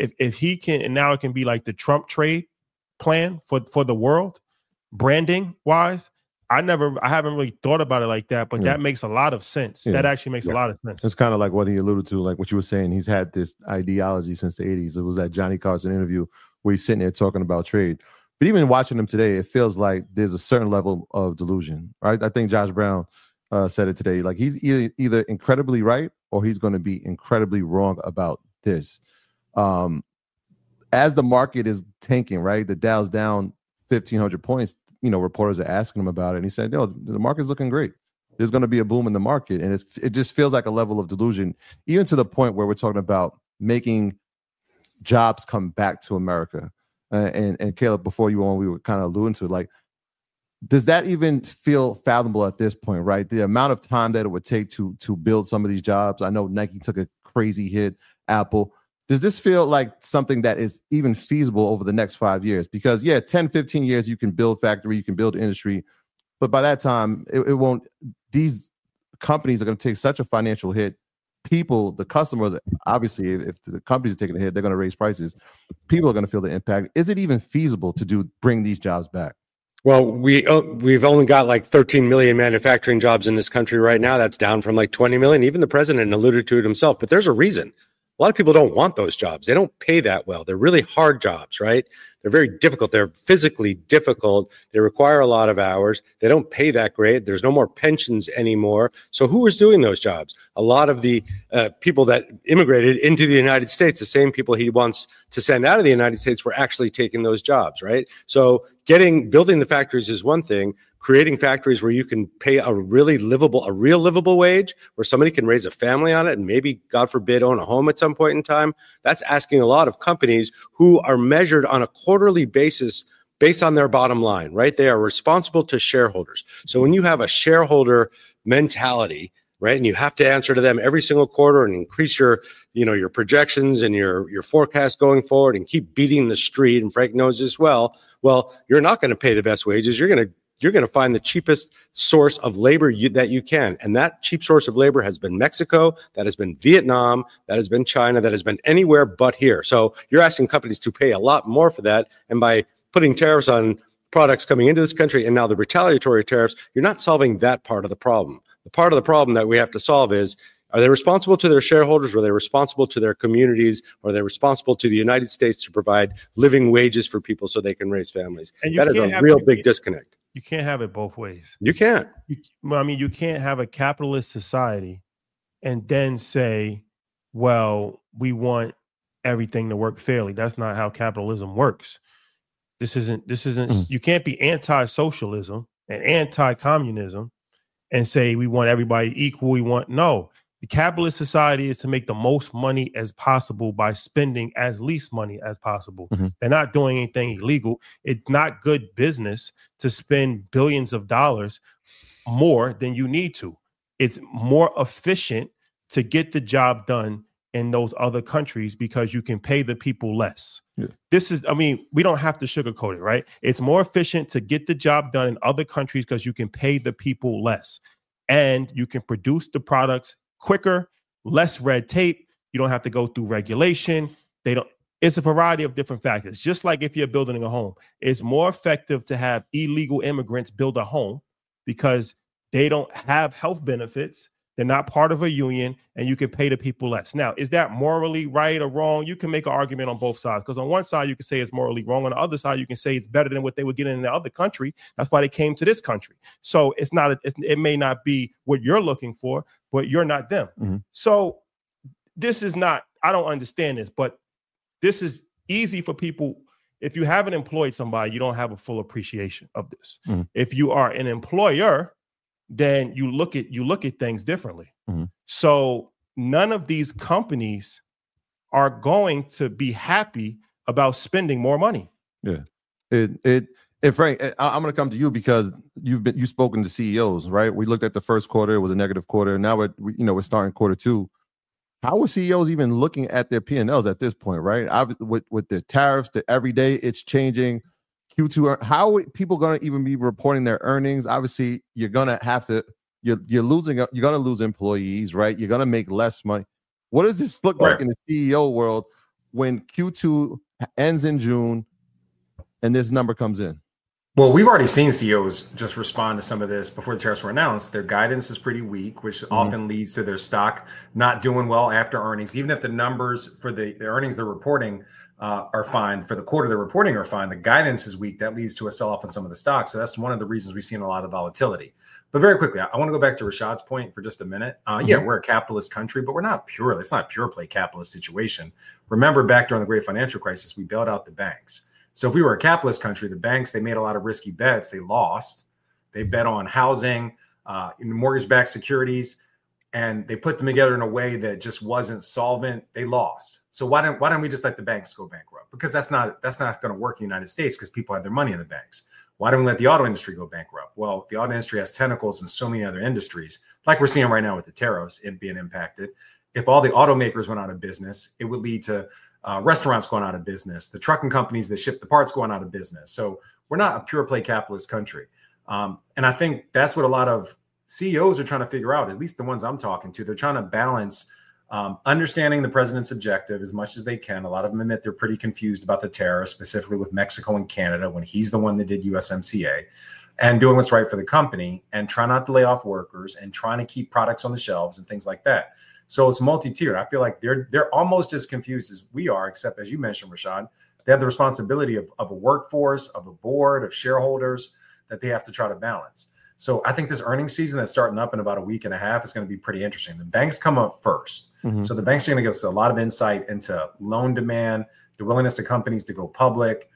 and now it can be like the Trump trade plan for the world, branding wise. I haven't really thought about it like that, but that makes a lot of sense. That actually makes a lot of sense. It's kind of like what he alluded to, like what you were saying. He's had this ideology since the 80s. It was that Johnny Carson interview where he's sitting there talking about trade. But even watching him today, it feels like there's a certain level of delusion, right? I think Josh Brown said it today. Like he's either incredibly right or he's going to be incredibly wrong about this. As the market is tanking, right? The Dow's down 1,500 points. Reporters are asking him about it. And he said, the market's looking great. There's going to be a boom in the market. And it just feels like a level of delusion, even to the point where we're talking about making jobs come back to America. And Caleb, before you on, we were kind of alluding to it, like, does that even feel fathomable at this point, right? The amount of time that it would take to build some of these jobs. I know Nike took a crazy hit, Apple. Does this feel like something that is even feasible over the next 5 years? Because 10, 15 years, you can build factory, you can build industry. But by that time, it won't, these companies are going to take such a financial hit. People, the customers, obviously, if the companies are taking a hit, they're going to raise prices. People are going to feel the impact. Is it even feasible to bring these jobs back? Well, we've only got like 13 million manufacturing jobs in this country right now. That's down from like 20 million. Even the president alluded to it himself. But there's a reason. A lot of people don't want those jobs. They don't pay that well. They're really hard jobs, right? They're very difficult. They're physically difficult. They require a lot of hours. They don't pay that great. There's no more pensions anymore. So who is doing those jobs? A lot of the people that immigrated into the United States, the same people he wants to send out of the United States, were actually taking those jobs, right? So building the factories is one thing. Creating factories where you can pay a real livable wage, where somebody can raise a family on it and maybe, God forbid, own a home at some point in time. That's asking a lot of companies who are measured on a quarterly basis based on their bottom line, right? They are responsible to shareholders. So when you have a shareholder mentality, right, and you have to answer to them every single quarter and increase your projections and your forecast going forward and keep beating the street, and Frank knows this well, you're not going to pay the best wages. You're going to find the cheapest source of labor that you can. And that cheap source of labor has been Mexico, that has been Vietnam, that has been China, that has been anywhere but here. So you're asking companies to pay a lot more for that. And by putting tariffs on products coming into this country and now the retaliatory tariffs, you're not solving that part of the problem. The part of the problem that we have to solve is Are they responsible to their shareholders? Or are they responsible to their communities? Or are they responsible to the United States to provide living wages for people so they can raise families? That is a real big disconnect. You can't have it both ways. You can't. You can't have a capitalist society and then say, well, we want everything to work fairly. That's not how capitalism works. This isn't, you can't be anti-socialism and anti-communism and say we want everybody equal. No, the capitalist society is to make the most money as possible by spending as least money as possible. Mm-hmm. They're not doing anything illegal. It's not good business to spend billions of dollars more than you need to. It's more efficient to get the job done in those other countries because you can pay the people less. Yeah. We don't have to sugarcoat it, right? It's more efficient to get the job done in other countries because you can pay the people less and you can produce the products quicker, less red tape. You don't have to go through regulation. It's a variety of different factors. Just like if you're building a home, it's more effective to have illegal immigrants build a home because they don't have health benefits. They're not part of a union, and you can pay the people less. Now, is that morally right or wrong? You can make an argument on both sides, because on one side, you can say it's morally wrong. On the other side, you can say it's better than what they would get in the other country. That's why they came to this country. So it may not be what you're looking for, but you're not them. Mm-hmm. So this is not, I don't understand this, but this is easy for people. If you haven't employed somebody, you don't have a full appreciation of this. Mm-hmm. If you are an employer, then you look at things differently. Mm-hmm. So none of these companies are going to be happy about spending more money. Yeah. Frank, I'm going to come to you because you've spoken to CEOs, right? We looked at the first quarter; it was a negative quarter. Now we're starting quarter two. How are CEOs even looking at their P&Ls at this point, right? With the tariffs, every day it's changing. Q2, how are people going to even be reporting their earnings? Obviously, you're going to lose employees, right? You're going to make less money. What does this look like in the CEO world when Q2 ends in June and this number comes in? Well, we've already seen CEOs just respond to some of this before the tariffs were announced. Their guidance is pretty weak, which often leads to their stock not doing well after earnings. Even if the numbers for the earnings they're reporting are fine, for the quarter they're reporting are fine, the guidance is weak. That leads to a sell-off in some of the stocks. So that's one of the reasons we've seen a lot of volatility. But very quickly, I want to go back to Rashad's point for just a minute. Yeah, we're a capitalist country, but we're not purely. It's not a pure play capitalist situation. Remember back during the great financial crisis, we bailed out the banks. So if we were a capitalist country, the banks, they made a lot of risky bets. They lost. They bet on housing, mortgage-backed securities, and they put them together in a way that just wasn't solvent. They lost. So why don't we just let the banks go bankrupt? Because that's not going to work in the United States because people have their money in the banks. Why don't we let the auto industry go bankrupt? Well, the auto industry has tentacles in so many other industries, like we're seeing right now with the tariffs being impacted. If all the automakers went out of business, it would lead to restaurants going out of business, the trucking companies that ship the parts going out of business. So we're not a pure play capitalist country. And I think that's what a lot of CEOs are trying to figure out, at least the ones I'm talking to. They're trying to balance understanding the president's objective as much as they can. A lot of them admit they're pretty confused about the tariffs, specifically with Mexico and Canada, when he's the one that did USMCA, and doing what's right for the company and trying not to lay off workers and trying to keep products on the shelves and things like that. So it's multi-tiered. I feel like they're almost as confused as we are, except as you mentioned, Rashad, they have the responsibility of a workforce, of a board, of shareholders that they have to try to balance. So I think this earnings season that's starting up in about a week and a half is going to be pretty interesting. The banks come up first. Mm-hmm. So the banks are going to give us a lot of insight into loan demand, the willingness of companies to go public,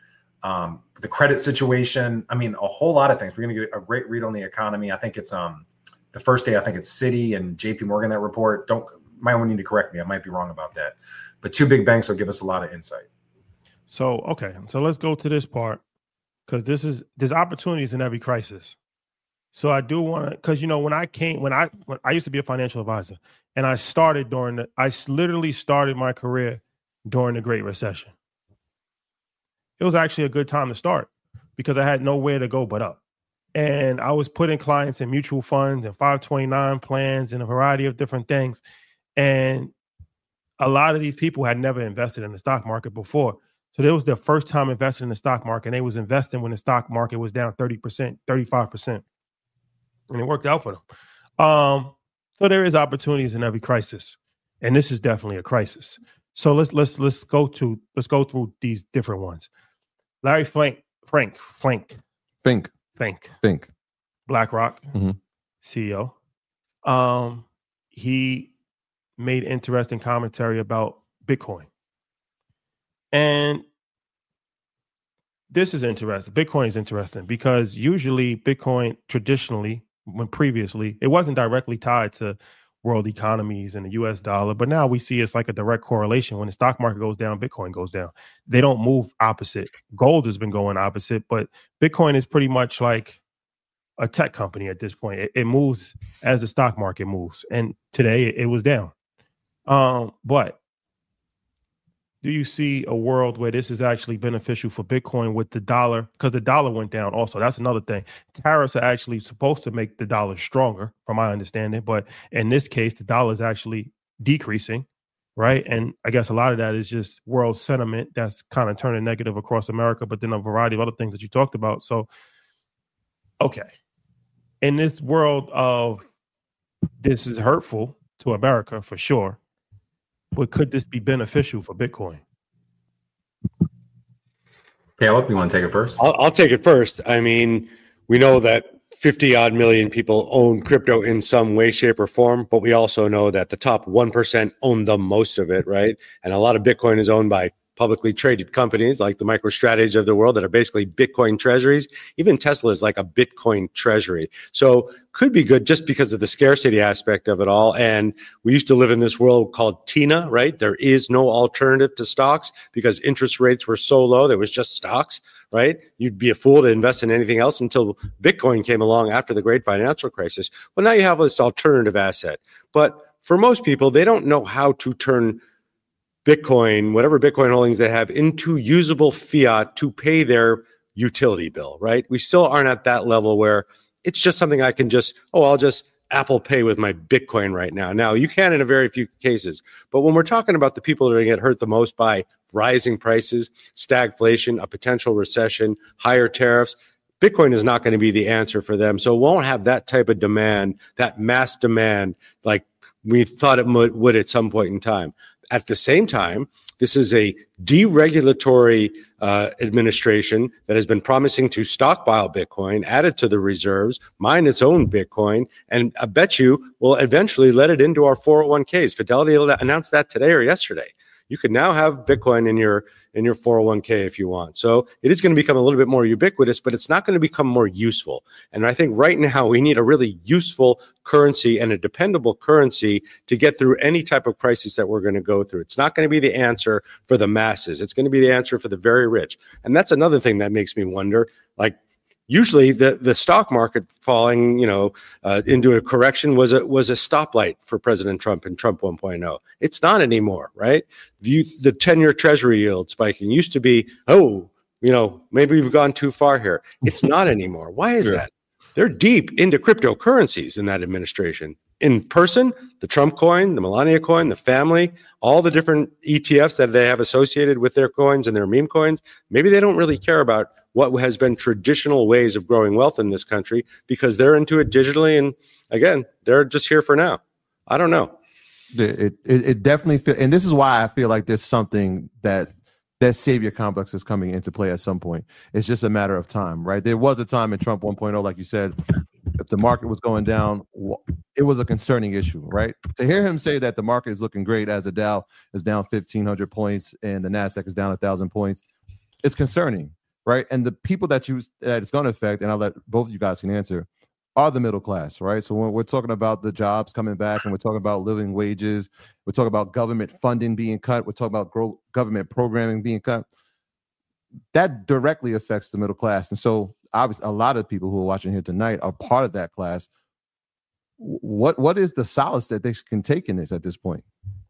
the credit situation. I mean, a whole lot of things. We're going to get a great read on the economy. I think it's the first day, I think it's Citi and JP Morgan that report. Might need to correct me. I might be wrong about that. But two big banks will give us a lot of insight. So, okay. So let's go to this part because there's opportunities in every crisis. So I do want to, because, when I used to be a financial advisor and I literally started my career during the Great Recession. It was actually a good time to start because I had nowhere to go but up. And I was putting clients in mutual funds and 529 plans and a variety of different things. And a lot of these people had never invested in the stock market before. So it was their first time investing in the stock market. And they was investing when the stock market was down 30%, 35%. And it worked out for them. So there is opportunities in every crisis, and this is definitely a crisis. So let's go through these different ones. Larry Fink, BlackRock CEO. He made interesting commentary about Bitcoin. And this is interesting. Bitcoin is interesting because usually Bitcoin traditionally, previously, it wasn't directly tied to world economies and the US dollar, but now we see it's like a direct correlation. When the stock market goes down, Bitcoin goes down. They don't move opposite. Gold has been going opposite, but Bitcoin is pretty much like a tech company at this point. It moves as the stock market moves. And today it was down. But do you see a world where this is actually beneficial for Bitcoin with the dollar? Because the dollar went down also. That's another thing. Tariffs are actually supposed to make the dollar stronger, from my understanding. But in this case, the dollar is actually decreasing, right? And I guess a lot of that is just world sentiment that's kind of turning negative across America, but then a variety of other things that you talked about. So, okay. In this world of this is hurtful to America for sure, but could this be beneficial for Bitcoin? Caleb, you want to take it first? I'll take it first. I mean, we know that 50 odd million people own crypto in some way, shape, or form, but we also know that the top 1% own the most of it, right? And a lot of Bitcoin is owned by publicly traded companies like the MicroStrategy of the world that are basically Bitcoin treasuries. Even Tesla is like a Bitcoin treasury. So could be good just because of the scarcity aspect of it all. And we used to live in this world called TINA, right? There is no alternative to stocks because interest rates were so low. There was just stocks, right? You'd be a fool to invest in anything else until Bitcoin came along after the great financial crisis. Well, now you have this alternative asset. But for most people, they don't know how to turn Bitcoin, whatever Bitcoin holdings they have, into usable fiat to pay their utility bill, right? We still aren't at that level where it's just something I can just, I'll just Apple Pay with my Bitcoin right now. Now, you can in a very few cases, but when we're talking about the people that are going to get hurt the most by rising prices, stagflation, a potential recession, higher tariffs, Bitcoin is not going to be the answer for them. So it won't have that type of demand, that mass demand, like we thought it would at some point in time. At the same time, this is a deregulatory administration that has been promising to stockpile Bitcoin, add it to the reserves, mine its own Bitcoin, and I bet you will eventually let it into our 401ks. Fidelity announced that today or yesterday. You can now have Bitcoin in your 401k if you want. So it is going to become a little bit more ubiquitous, but it's not going to become more useful. And I think right now we need a really useful currency and a dependable currency to get through any type of crisis that we're going to go through. It's not going to be the answer for the masses. It's going to be the answer for the very rich. And that's another thing that makes me wonder, like, usually the stock market falling, into a correction was a stoplight for President Trump and Trump 1.0. It's not anymore, right? The 10-year Treasury yield spiking used to be, maybe we've gone too far here. It's not anymore. Why is that? They're deep into cryptocurrencies in that administration. In person, the Trump coin, the Melania coin, the family, all the different ETFs that they have associated with their coins and their meme coins, maybe they don't really care about what has been traditional ways of growing wealth in this country because they're into it digitally. And again, they're just here for now. I don't know. It definitely feels, and this is why I feel like there's something that savior complex is coming into play at some point. It's just a matter of time, right? There was a time in Trump 1.0, like you said, if the market was going down, it was a concerning issue, right? To hear him say that the market is looking great as the Dow is down 1,500 points and the NASDAQ is down 1,000 points, it's concerning, right? And the people that it's going to affect, and I'll let both of you guys can answer, are the middle class, right? So when we're talking about the jobs coming back and we're talking about living wages, we're talking about government funding being cut, we're talking about government programming being cut, that directly affects the middle class. And so obviously a lot of people who are watching here tonight are part of that class. What is the solace that they can take in this at this point?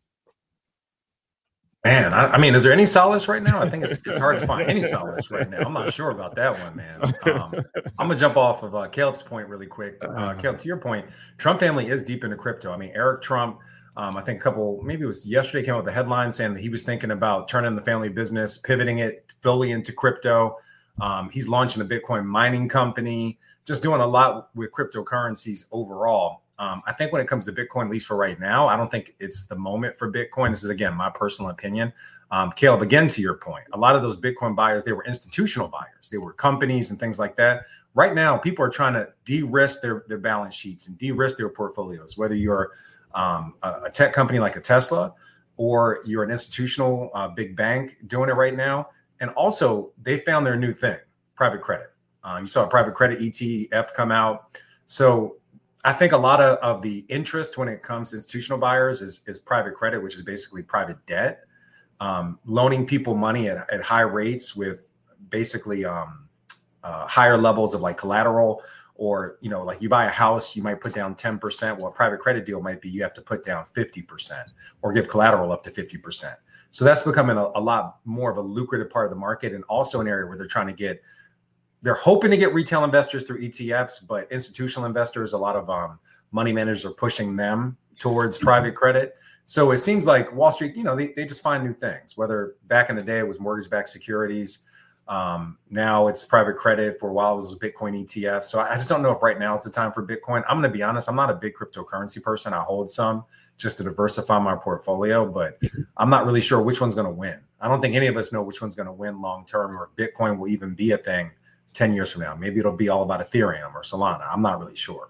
Man, I mean, is there any solace right now? I think it's hard to find any solace right now. I'm not sure about that one, man. I'm going to jump off of Caleb's point really quick. Caleb, to your point, Trump family is deep into crypto. I mean, Eric Trump, I think maybe it was yesterday, came out with a headline saying that he was thinking about turning the family business, pivoting it fully into crypto. He's launching a Bitcoin mining company, just doing a lot with cryptocurrencies overall. I think when it comes to Bitcoin, at least for right now, I don't think it's the moment for Bitcoin. This is, again, my personal opinion. Caleb, again, to your point, a lot of those Bitcoin buyers, they were institutional buyers. They were companies and things like that. Right now, people are trying to de-risk their balance sheets and de-risk their portfolios, whether you're a tech company like a Tesla or you're an institutional big bank doing it right now. And also, they found their new thing, private credit. You saw a private credit ETF come out. So I think a lot of the interest when it comes to institutional buyers is private credit, which is basically private debt, loaning people money at high rates with basically higher levels of like collateral, or, you know, like you buy a house, you might put down 10%. Well, a private credit deal might be you have to put down 50% or give collateral up to 50%. So that's becoming a lot more of a lucrative part of the market, and also an area where they're hoping to get retail investors through ETFs, but institutional investors, a lot of money managers are pushing them towards private credit. So it seems like Wall Street, you know, they just find new things, whether back in the day it was mortgage-backed securities. Now it's private credit. For a while it was Bitcoin ETF. So I just don't know if right now is the time for Bitcoin. I'm going to be honest, I'm not a big cryptocurrency person. I hold some just to diversify my portfolio, but I'm not really sure which one's going to win. I don't think any of us know which one's going to win long-term, or if Bitcoin will even be a thing 10 years from now. Maybe it'll be all about Ethereum or Solana. I'm not really sure.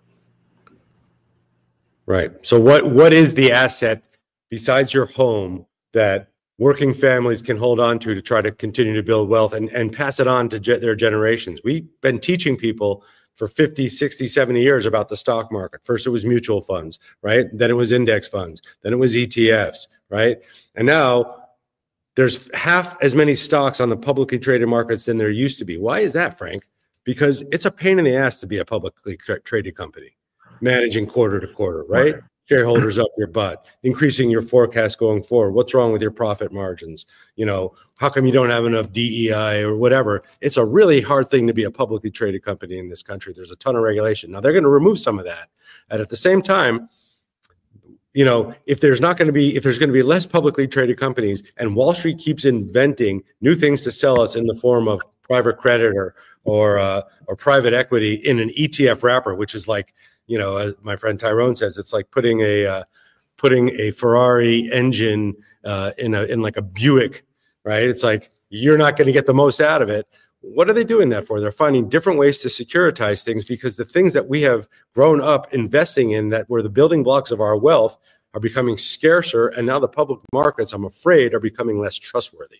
Right. So what is the asset besides your home that working families can hold on to try to continue to build wealth and pass it on to their generations? We've been teaching people for 50, 60, 70 years about the stock market. First, it was mutual funds, right? Then it was index funds. Then it was ETFs, right? And now there's half as many stocks on the publicly traded markets than there used to be. Why is that, Frank? Because it's a pain in the ass to be a publicly traded company, managing quarter to quarter, right? Shareholders up your butt, increasing your forecast going forward. What's wrong with your profit margins? You know, how come you don't have enough DEI or whatever? It's a really hard thing to be a publicly traded company in this country. There's a ton of regulation. Now they're going to remove some of that. And at the same time, you know, if there's going to be less publicly traded companies, and Wall Street keeps inventing new things to sell us in the form of private credit or private equity in an ETF wrapper, which is like, you know, as my friend Tyrone says, it's like putting a Ferrari engine in like a Buick, right? It's like you're not going to get the most out of it. What are they doing that for? They're finding different ways to securitize things, because the things that we have grown up investing in that were the building blocks of our wealth are becoming scarcer, and now the public markets, I'm afraid, are becoming less trustworthy.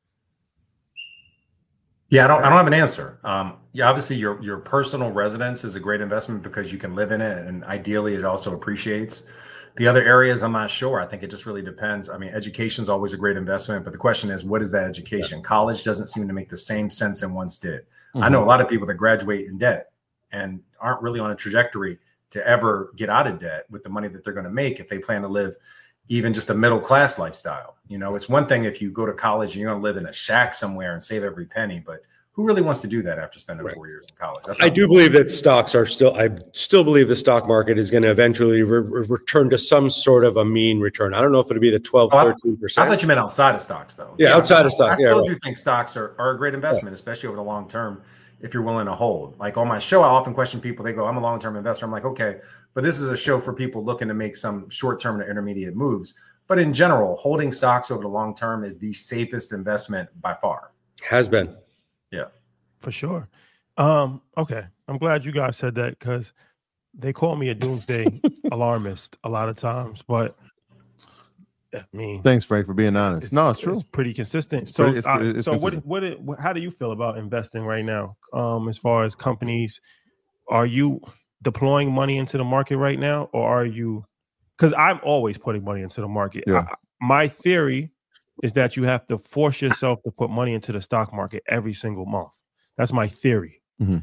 Yeah, I don't have an answer. Yeah, obviously your personal residence is a great investment because you can live in it, and ideally it also appreciates. The other areas, I'm not sure. I think it just really depends. I mean, education is always a great investment, but the question is, what is that education? Yeah. College doesn't seem to make the same sense it once did. Mm-hmm. I know a lot of people that graduate in debt and aren't really on a trajectory to ever get out of debt with the money that they're going to make if they plan to live even just a middle class lifestyle. You know, it's one thing if you go to college and you're going to live in a shack somewhere and save every penny, but who really wants to do that after spending 4 years in college? I do believe that I still believe the stock market is going to eventually return to some sort of a mean return. I don't know if it'll be the 12, 13%. I thought you meant outside of stocks, though. Yeah, outside of stocks. I still do think stocks are a great investment, especially over the long term, if you're willing to hold. Like on my show, I often question people. They go, I'm a long-term investor. I'm like, okay, but this is a show for people looking to make some short-term to intermediate moves. But in general, holding stocks over the long term is the safest investment by far. Has been. Yeah. For sure. Okay. I'm glad you guys said that, because they call me a doomsday alarmist a lot of times, but I mean, thanks, Frank, for being honest. No, it's true. It's pretty consistent. It's consistent. How do you feel about investing right now? As far as companies, are you deploying money into the market right now, or are you? Because I'm always putting money into the market. Yeah. My theory is that you have to force yourself to put money into the stock market every single month. That's my theory. Mm-hmm.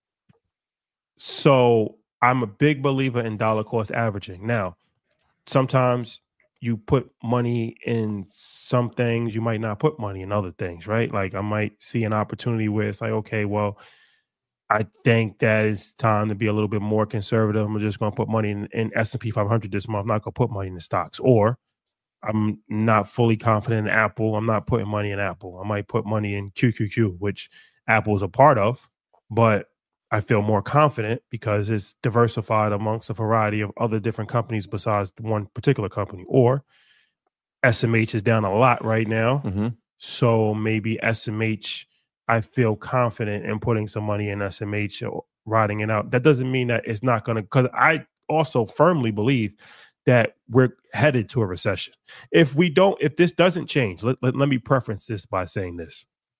So I'm a big believer in dollar cost averaging. Now, sometimes you put money in some things, you might not put money in other things, right? Like I might see an opportunity where it's like, okay, well, I think that it's time to be a little bit more conservative. I'm just going to put money in S&P 500 this month. I'm not going to put money in the stocks. Or I'm not fully confident in Apple. I'm not putting money in Apple. I might put money in QQQ, which Apple is a part of, but I feel more confident because it's diversified amongst a variety of other different companies besides the one particular company. Or SMH is down a lot right now. Mm-hmm. So maybe SMH, I feel confident in putting some money in SMH or riding it out. That doesn't mean that it's not going to, because I also firmly believe that we're headed to a recession. If this doesn't change, let me preference this by saying this.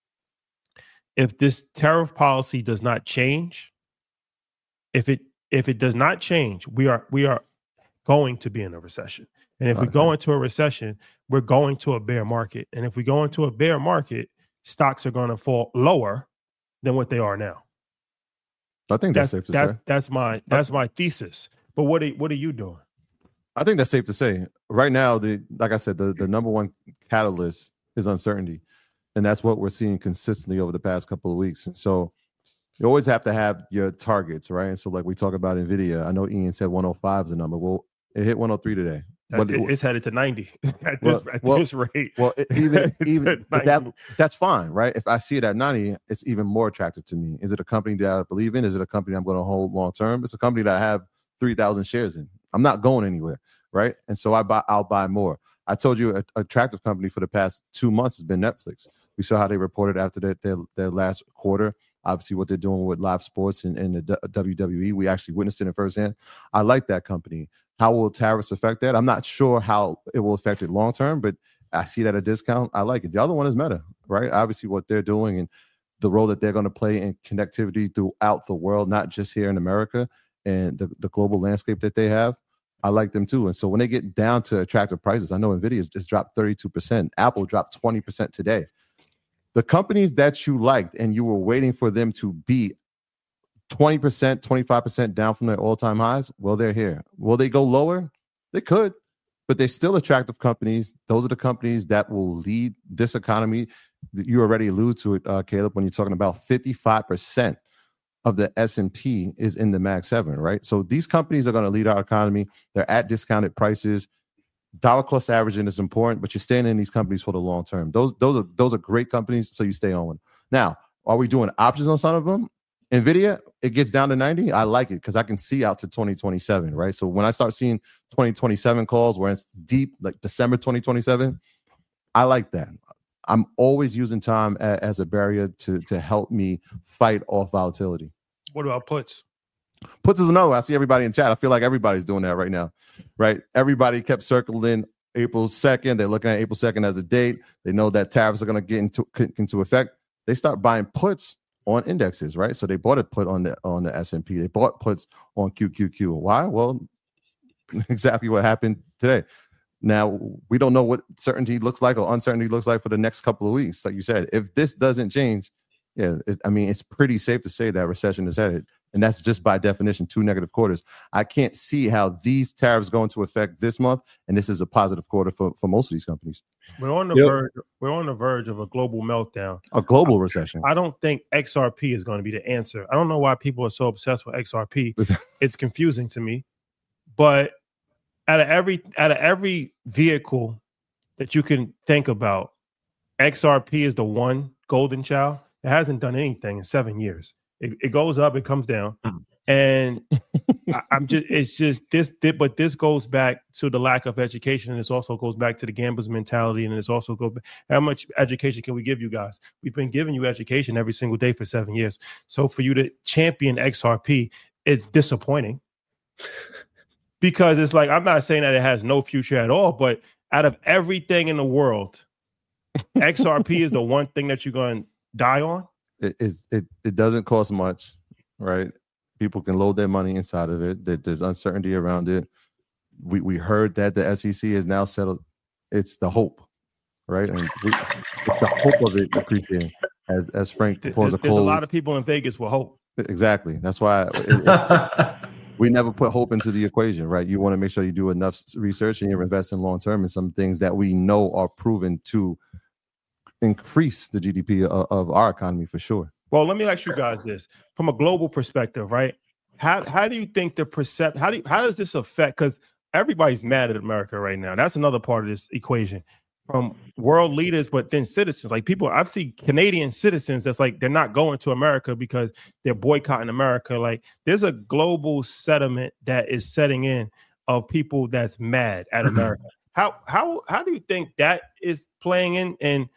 If this tariff policy does not change, if it does not change, we are going to be in a recession. And if we go into a recession, we're going to a bear market. And if we go into a bear market, stocks are going to fall lower than what they are now. I think that's safe to say. That's my thesis. But what are you doing? I think that's safe to say. Right now, like I said, the number one catalyst is uncertainty. And that's what we're seeing consistently over the past couple of weeks. And so you always have to have your targets, right? And so like we talk about NVIDIA, I know Ian said 105 is the number. Well, it hit 103 today. It's headed to 90 at this rate. Well, even that's fine, right? If I see it at 90, it's even more attractive to me. Is it a company that I believe in? Is it a company I'm going to hold long term? It's a company that I have 3,000 shares in. I'm not going anywhere, right? And so I'll buy more. I told you an attractive company for the past 2 months has been Netflix. We saw how they reported after their last quarter. Obviously, what they're doing with live sports and the WWE. We actually witnessed it in firsthand. I like that company. How will tariffs affect that? I'm not sure how it will affect it long term, but I see that at a discount. I like it. The other one is Meta, right? Obviously, what they're doing and the role that they're going to play in connectivity throughout the world, not just here in America, and the global landscape that they have. I like them too. And so when they get down to attractive prices, I know NVIDIA just dropped 32%. Apple dropped 20% today. The companies that you liked and you were waiting for them to be 20%, 25% down from their all-time highs, well, they're here. Will they go lower? They could, but they're still attractive companies. Those are the companies that will lead this economy. You already alluded to it, Caleb, when you're talking about 55% of the S&P is in the Mag 7, right? So these companies are going to lead our economy. They're at discounted prices. Dollar cost averaging is important, but you're staying in these companies for the long term. Those are great companies, so you stay on one. Now, are we doing options on some of them? NVIDIA, it gets down to 90. I like it because I can see out to 2027, right? So when I start seeing 2027 calls where it's deep, like December 2027, I like that. I'm always using time as a barrier to help me fight off volatility. What about puts? Puts is another one. I see everybody in chat. I feel like everybody's doing that right now, right? Everybody kept circling April 2nd. They're looking at April 2nd as a date. They know that tariffs are going to get into effect. They start buying puts on indexes, right? So they bought a put on the S&P. They bought puts on QQQ. Why? Well, exactly what happened today. Now, we don't know what certainty looks like or uncertainty looks like for the next couple of weeks. Like you said, if this doesn't change, it's pretty safe to say that recession is headed. And that's just by definition 2 negative quarters. I can't see how these tariffs go into effect this month, and this is a positive quarter for most of these companies. We're on the verge of a global meltdown. A global recession. I don't think XRP is going to be the answer. I don't know why people are so obsessed with XRP. It's confusing to me. But out of every vehicle that you can think about, XRP is the one golden child. It hasn't done anything in 7 years. It goes up, it comes down, and but this goes back to the lack of education, and this also goes back to the gambler's mentality, and this also goes back, how much education can we give you guys? We've been giving you education every single day for 7 years. So for you to champion XRP, it's disappointing because it's like, I'm not saying that it has no future at all, but out of everything in the world, XRP is the one thing that you're going to die on. It doesn't cost much, right? People can load their money inside of it. There's uncertainty around it. We heard that the SEC is now settled. It's the hope, right? And it's the hope of it appreciating. As Frank pulls a close. There's a lot of people in Vegas with hope. Exactly. That's why we never put hope into the equation, right? You want to make sure you do enough research and you're investing long term in some things that we know are proven to increase the GDP of our economy for sure. Well, let me ask you guys this from a global perspective, right? How do you think how does this affect? Because everybody's mad at America right now. That's another part of this equation. world leaders, but then citizens, like people. I've seen Canadian citizens that's like they're not going to America because they're boycotting America. Like there's a global sentiment that is setting in of people that's mad at America. How do you think that is playing in, and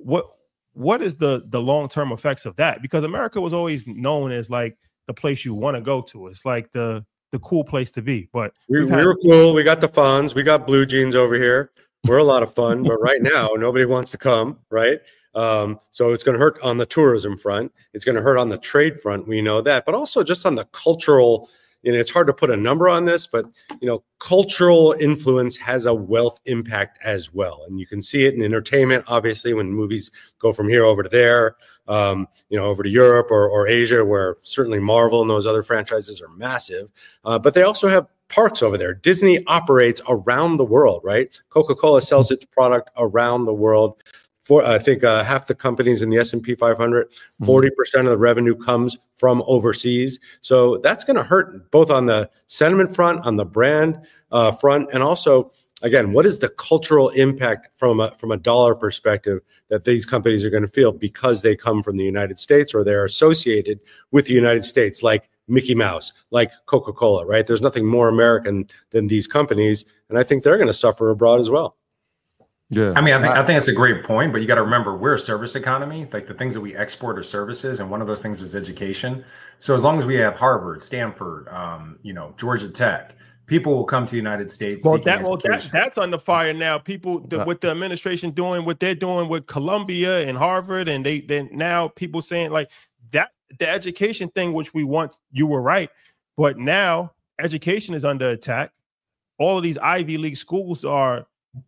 what is the long-term effects of that? Because America was always known as like the place you want to go to. It's like the cool place to be. But we were cool. We got the funds. We got blue jeans over here. We're a lot of fun. But right now, nobody wants to come, right? So it's going to hurt on the tourism front. It's going to hurt on the trade front. We know that. But also just on the cultural, it's hard to put a number on this, but, cultural influence has a wealth impact as well. And you can see it in entertainment, obviously, when movies go from here over to there, over to Europe or Asia, where certainly Marvel and those other franchises are massive. But they also have parks over there. Disney operates around the world, right? Coca-Cola sells its product around the world. For I think half the companies in the S&P 500, 40% of the revenue comes from overseas. So that's going to hurt both on the sentiment front, on the brand front, and also, again, what is the cultural impact from a dollar perspective that these companies are going to feel because they come from the United States or they're associated with the United States, like Mickey Mouse, like Coca-Cola, right? There's nothing more American than these companies, and I think they're going to suffer abroad as well. Yeah, I mean, I think it's a great point, but you got to remember we're a service economy. Like the things that we export are services, and one of those things is education. So as long as we have Harvard, Stanford, Georgia Tech, people will come to the United States. That's under fire now. People with the administration doing what they're doing with Columbia and Harvard, and then now people saying like that the education thing, which we want, you were right, but now education is under attack. All of these Ivy League schools are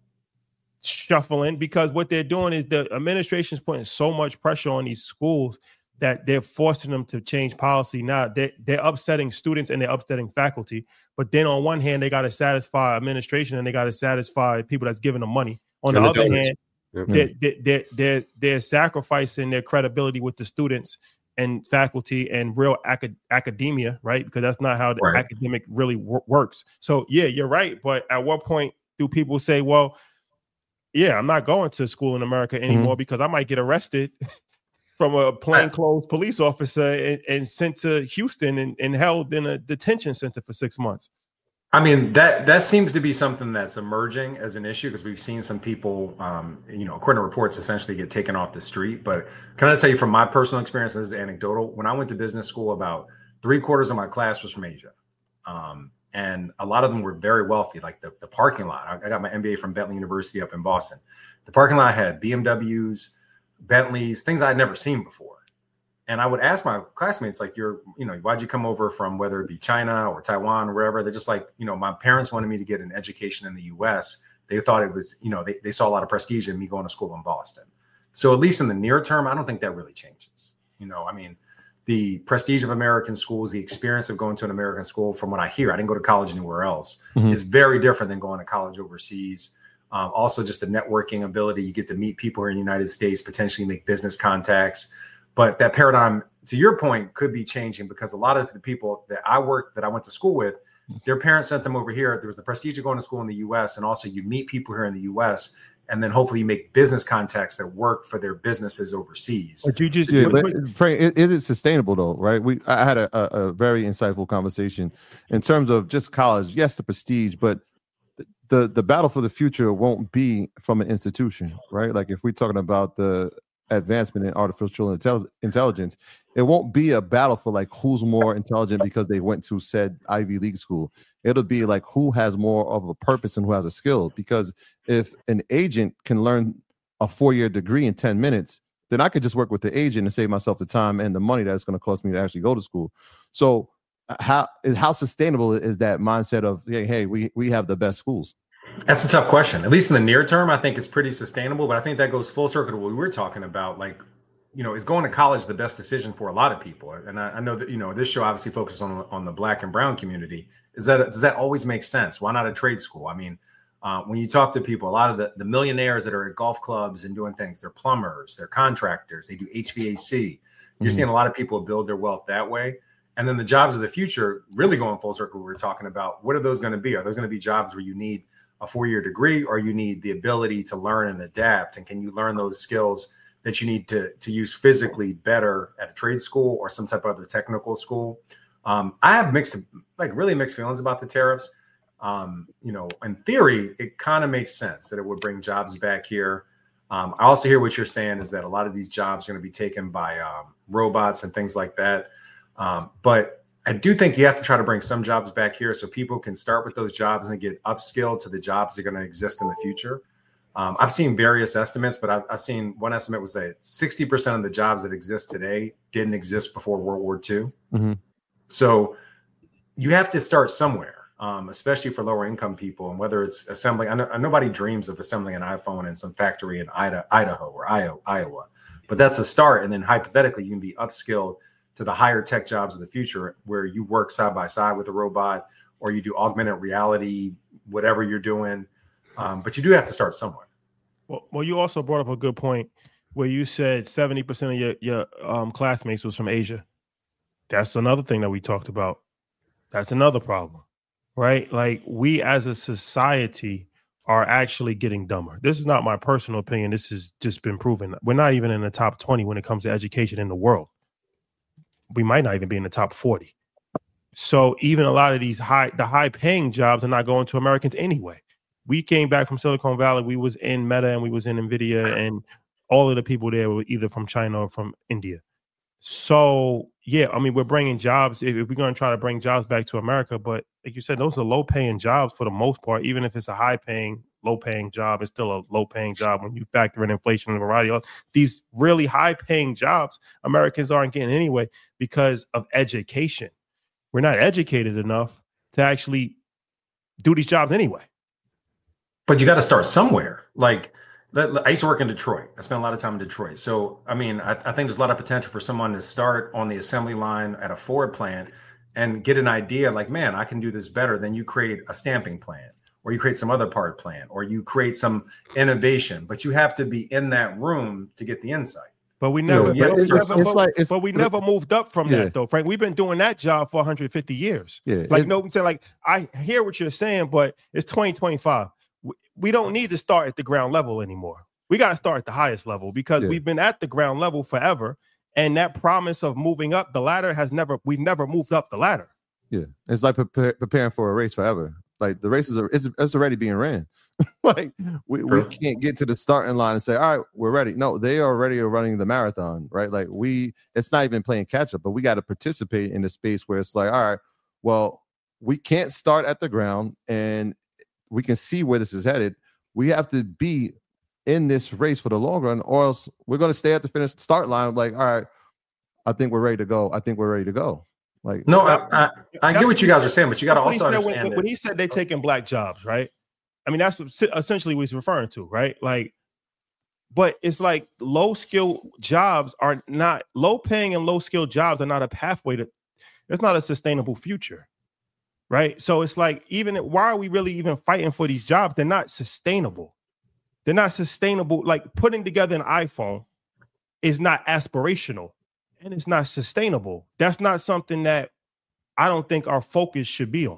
shuffling because what they're doing is the administration is putting so much pressure on these schools that they're forcing them to change policy. Now they're upsetting students and they're upsetting faculty, but then on one hand they got to satisfy administration and they got to satisfy people that's giving them money. On the other hand, they're sacrificing their credibility with the students and faculty and real academia, right? Because that's not how the academic really works. So yeah, you're right. But at what point do people say, well, yeah, I'm not going to school in America anymore because I might get arrested from a plainclothes police officer and sent to Houston and held in a detention center for 6 months. I mean, that seems to be something that's emerging as an issue because we've seen some people, according to reports, essentially get taken off the street. But can I say from my personal experience, this is anecdotal. When I went to business school, about 3/4 of my class was from Asia. And a lot of them were very wealthy, like the parking lot. I got my MBA from Bentley University up in Boston. The parking lot had BMWs, Bentleys, things I'd never seen before. And I would ask my classmates, like, why'd you come over from, whether it be China or Taiwan or wherever? They're just like, my parents wanted me to get an education in the US. They thought it was, they saw a lot of prestige in me going to school in Boston. So at least in the near term, I don't think that really changes. The prestige of American schools, the experience of going to an American school, from what I hear, I didn't go to college anywhere else, is very different than going to college overseas. Also, just the networking ability, you get to meet people here in the United States, potentially make business contacts. But that paradigm, to your point, could be changing because a lot of the people that I went to school with, their parents sent them over here. There was the prestige of going to school in the U.S. And also you meet people here in the U.S. and then hopefully you make business contacts that work for their businesses overseas. But Frank, is it sustainable though? Right? I had a very insightful conversation in terms of just college. Yes, the prestige, but the battle for the future won't be from an institution, right? Like if we're talking about the advancement in artificial intelligence, it won't be a battle for like who's more intelligent because they went to said Ivy League school. It'll be like who has more of a purpose and who has a skill. Because if an agent can learn a 4-year degree in 10 minutes, then I could just work with the agent and save myself the time and the money that it's going to cost me to actually go to school. So how sustainable is that mindset of, hey, we have the best schools? That's a tough question. At least in the near term, I think it's pretty sustainable. But I think that goes full circle to what we were talking about. Like, is going to college the best decision for a lot of people? And I know that, this show obviously focuses on the Black and brown community. Does that always make sense? Why not a trade school? I mean, when you talk to people, a lot of the millionaires that are at golf clubs and doing things, they're plumbers, they're contractors, they do HVAC. You're seeing a lot of people build their wealth that way. And then the jobs of the future, really going full circle, we were talking about, what are those going to be? Are those going to be jobs where you need a 4-year degree, or you need the ability to learn and adapt. And can you learn those skills that you need to use physically better at a trade school or some type of other technical school? I have really mixed feelings about the tariffs. In theory, it kind of makes sense that it would bring jobs back here. I also hear what you're saying is that a lot of these jobs are going to be taken by robots and things like that. But I do think you have to try to bring some jobs back here so people can start with those jobs and get upskilled to the jobs that are going to exist in the future. I've seen various estimates, but I've seen one estimate was that 60% of the jobs that exist today didn't exist before World War II. Mm-hmm. So you have to start somewhere. Especially for lower income people, and whether it's assembling, nobody dreams of assembling an iPhone in some factory in Idaho or Iowa, but that's a start. And then hypothetically, you can be upskilled to the higher tech jobs of the future where you work side by side with a robot, or you do augmented reality, whatever you're doing. But you do have to start somewhere. Well, you also brought up a good point where you said 70% of your classmates was from Asia. That's another thing that we talked about. That's another problem. Right? Like, we as a society are actually getting dumber. This is not my personal opinion. This has just been proven. We're not even in the top 20 when it comes to education in the world. We might not even be in the top 40. So even a lot of these high paying jobs are not going to Americans anyway. We came back from Silicon Valley. We was in Meta and we was in NVIDIA, and all of the people there were either from China or from India. So, yeah, I mean, we're bringing jobs. If we're going to try to bring jobs back to America, but like you said, those are low-paying jobs for the most part. Even if it's a high-paying, low-paying job, it's still a low-paying job when you factor in inflation and a variety of these really high-paying jobs Americans aren't getting anyway because of education. We're not educated enough to actually do these jobs anyway. But you got to start somewhere. Like, I used to work in Detroit. I spent a lot of time in Detroit. So, I mean, I think there's a lot of potential for someone to start on the assembly line at a Ford plant and get an idea like, man, I can do this better. Then you create a stamping plant, or you create some other part plant, or you create some innovation. But you have to be in that room to get the insight. But we never, we never moved up from that, though, Frank. We've been doing that job for 150 years. Yeah, like, no, I'm saying, like, I hear what you're saying, but it's 2025. We don't need to start at the ground level anymore. We got to start at the highest level because we've been at the ground level forever. And that promise of moving up the ladder we've never moved up the ladder. Yeah. It's like preparing for a race forever. Like, the race it's already being ran. Like, we can't get to the starting line and say, all right, we're ready. No, they already are running the marathon, right? Like, it's not even playing catch up, but we got to participate in the space where it's like, all right, well, we can't start at the ground and we can see where this is headed. We have to be in this race for the long run, or else we're going to stay at the start line. Like, all right, I think we're ready to go. Like, no, I get what you guys are saying, but you got to also understand when he said they're taking black jobs, right? I mean, that's essentially what he's referring to, right? Like, but it's like low paying and low skill jobs are not a pathway it's not a sustainable future. Right. So it's like, why are we really even fighting for these jobs? They're not sustainable. Like, putting together an iPhone is not aspirational and it's not sustainable. That's not something that I don't think our focus should be on.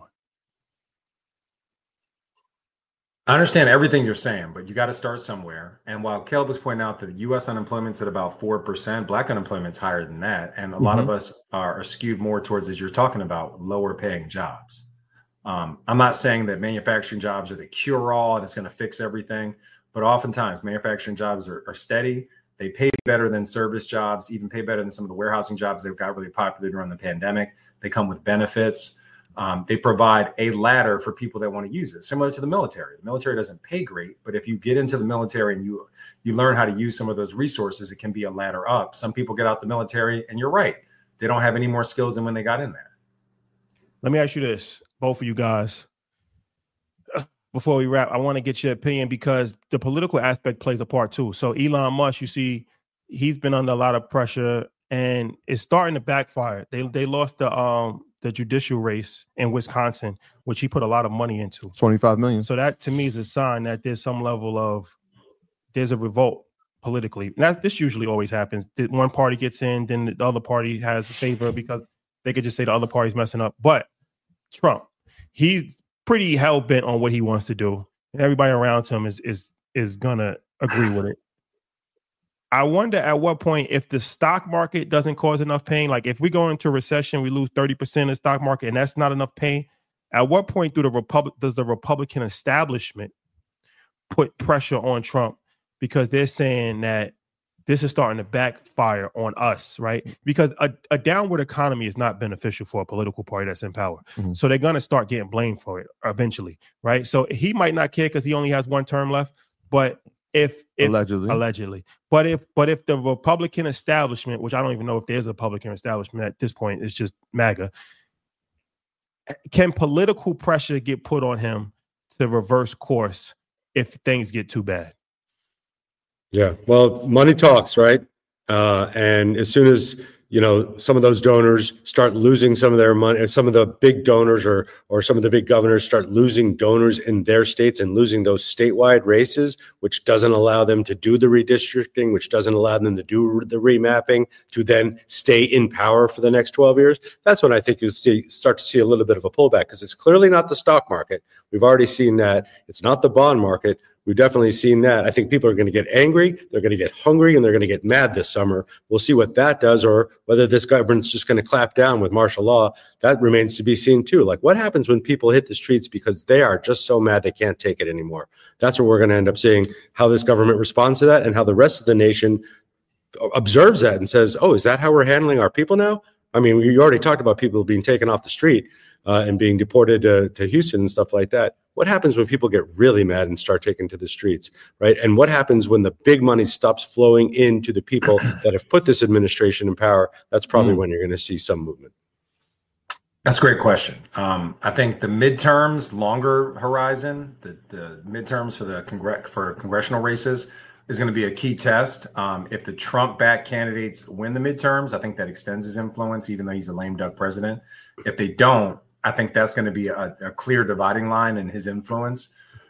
I understand everything you're saying, but you got to start somewhere. And while Caleb was pointing out that the U.S. unemployment's at about 4%, black unemployment's higher than that. And a lot of us are skewed more towards, as you're talking about, lower paying jobs. I'm not saying that manufacturing jobs are the cure-all and it's going to fix everything, but oftentimes manufacturing jobs are steady. They pay better than service jobs, even pay better than some of the warehousing jobs that got really popular during the pandemic. They come with benefits. They provide a ladder for people that want to use it, similar to the military. The military doesn't pay great, but if you get into the military and you learn how to use some of those resources, it can be a ladder up. Some people get out the military, and you're right, they don't have any more skills than when they got in there. Let me ask you this, both of you guys. Before we wrap, I want to get your opinion because the political aspect plays a part too. So Elon Musk, you see, he's been under a lot of pressure, and it's starting to backfire. They lost the judicial race in Wisconsin, which he put a lot of money into. $25 million. So that to me is a sign that there's some level of there's a revolt politically. And this usually always happens. One party gets in, then the other party has a favor because they could just say the other party's messing up. But Trump, he's pretty hell bent on what he wants to do. and everybody around him is gonna agree with it. I wonder at what point, if the stock market doesn't cause enough pain, like if we go into recession, we lose 30% of the stock market, and that's not enough pain. At what point does the Republican establishment put pressure on Trump, because they're saying that this is starting to backfire on us, right? Because a downward economy is not beneficial for a political party that's in power. Mm-hmm. So they're going to start getting blamed for it eventually, right? So he might not care because he only has one term left, but if allegedly, but if the Republican establishment, which I don't even know if there's a Republican establishment at this point, it's just MAGA, can political pressure get put on him to reverse course if things get too bad? Yeah, well, money talks, right? And as soon as, some of those donors start losing some of their money, some of the big donors or some of the big governors start losing donors in their states and losing those statewide races, which doesn't allow them to do the redistricting, which doesn't allow them to do the remapping, to then stay in power for the next 12 years. That's when I think you'll start to see a little bit of a pullback, because it's clearly not the stock market. We've already seen that. It's not the bond market. We've definitely seen that. I think people are going to get angry, they're going to get hungry, and they're going to get mad this summer. We'll see what that does, or whether this government's just going to clap down with martial law. That remains to be seen too. Like, what happens when people hit the streets because they are just so mad they can't take it anymore? That's where we're going to end up seeing how this government responds to that, and how the rest of the nation observes that and says, oh, is that how we're handling our people now? I mean, you already talked about people being taken off the street and being deported to Houston and stuff like that. What happens when people get really mad and start taking to the streets, right? And what happens when the big money stops flowing into the people that have put this administration in power? That's probably when you're going to see some movement. That's a great question. I think the midterms, longer horizon, the midterms for the congressional races is going to be a key test. If the Trump-backed candidates win the midterms, I think that extends his influence, even though he's a lame duck president. If they don't, I think that's going to be a clear dividing line in his influence.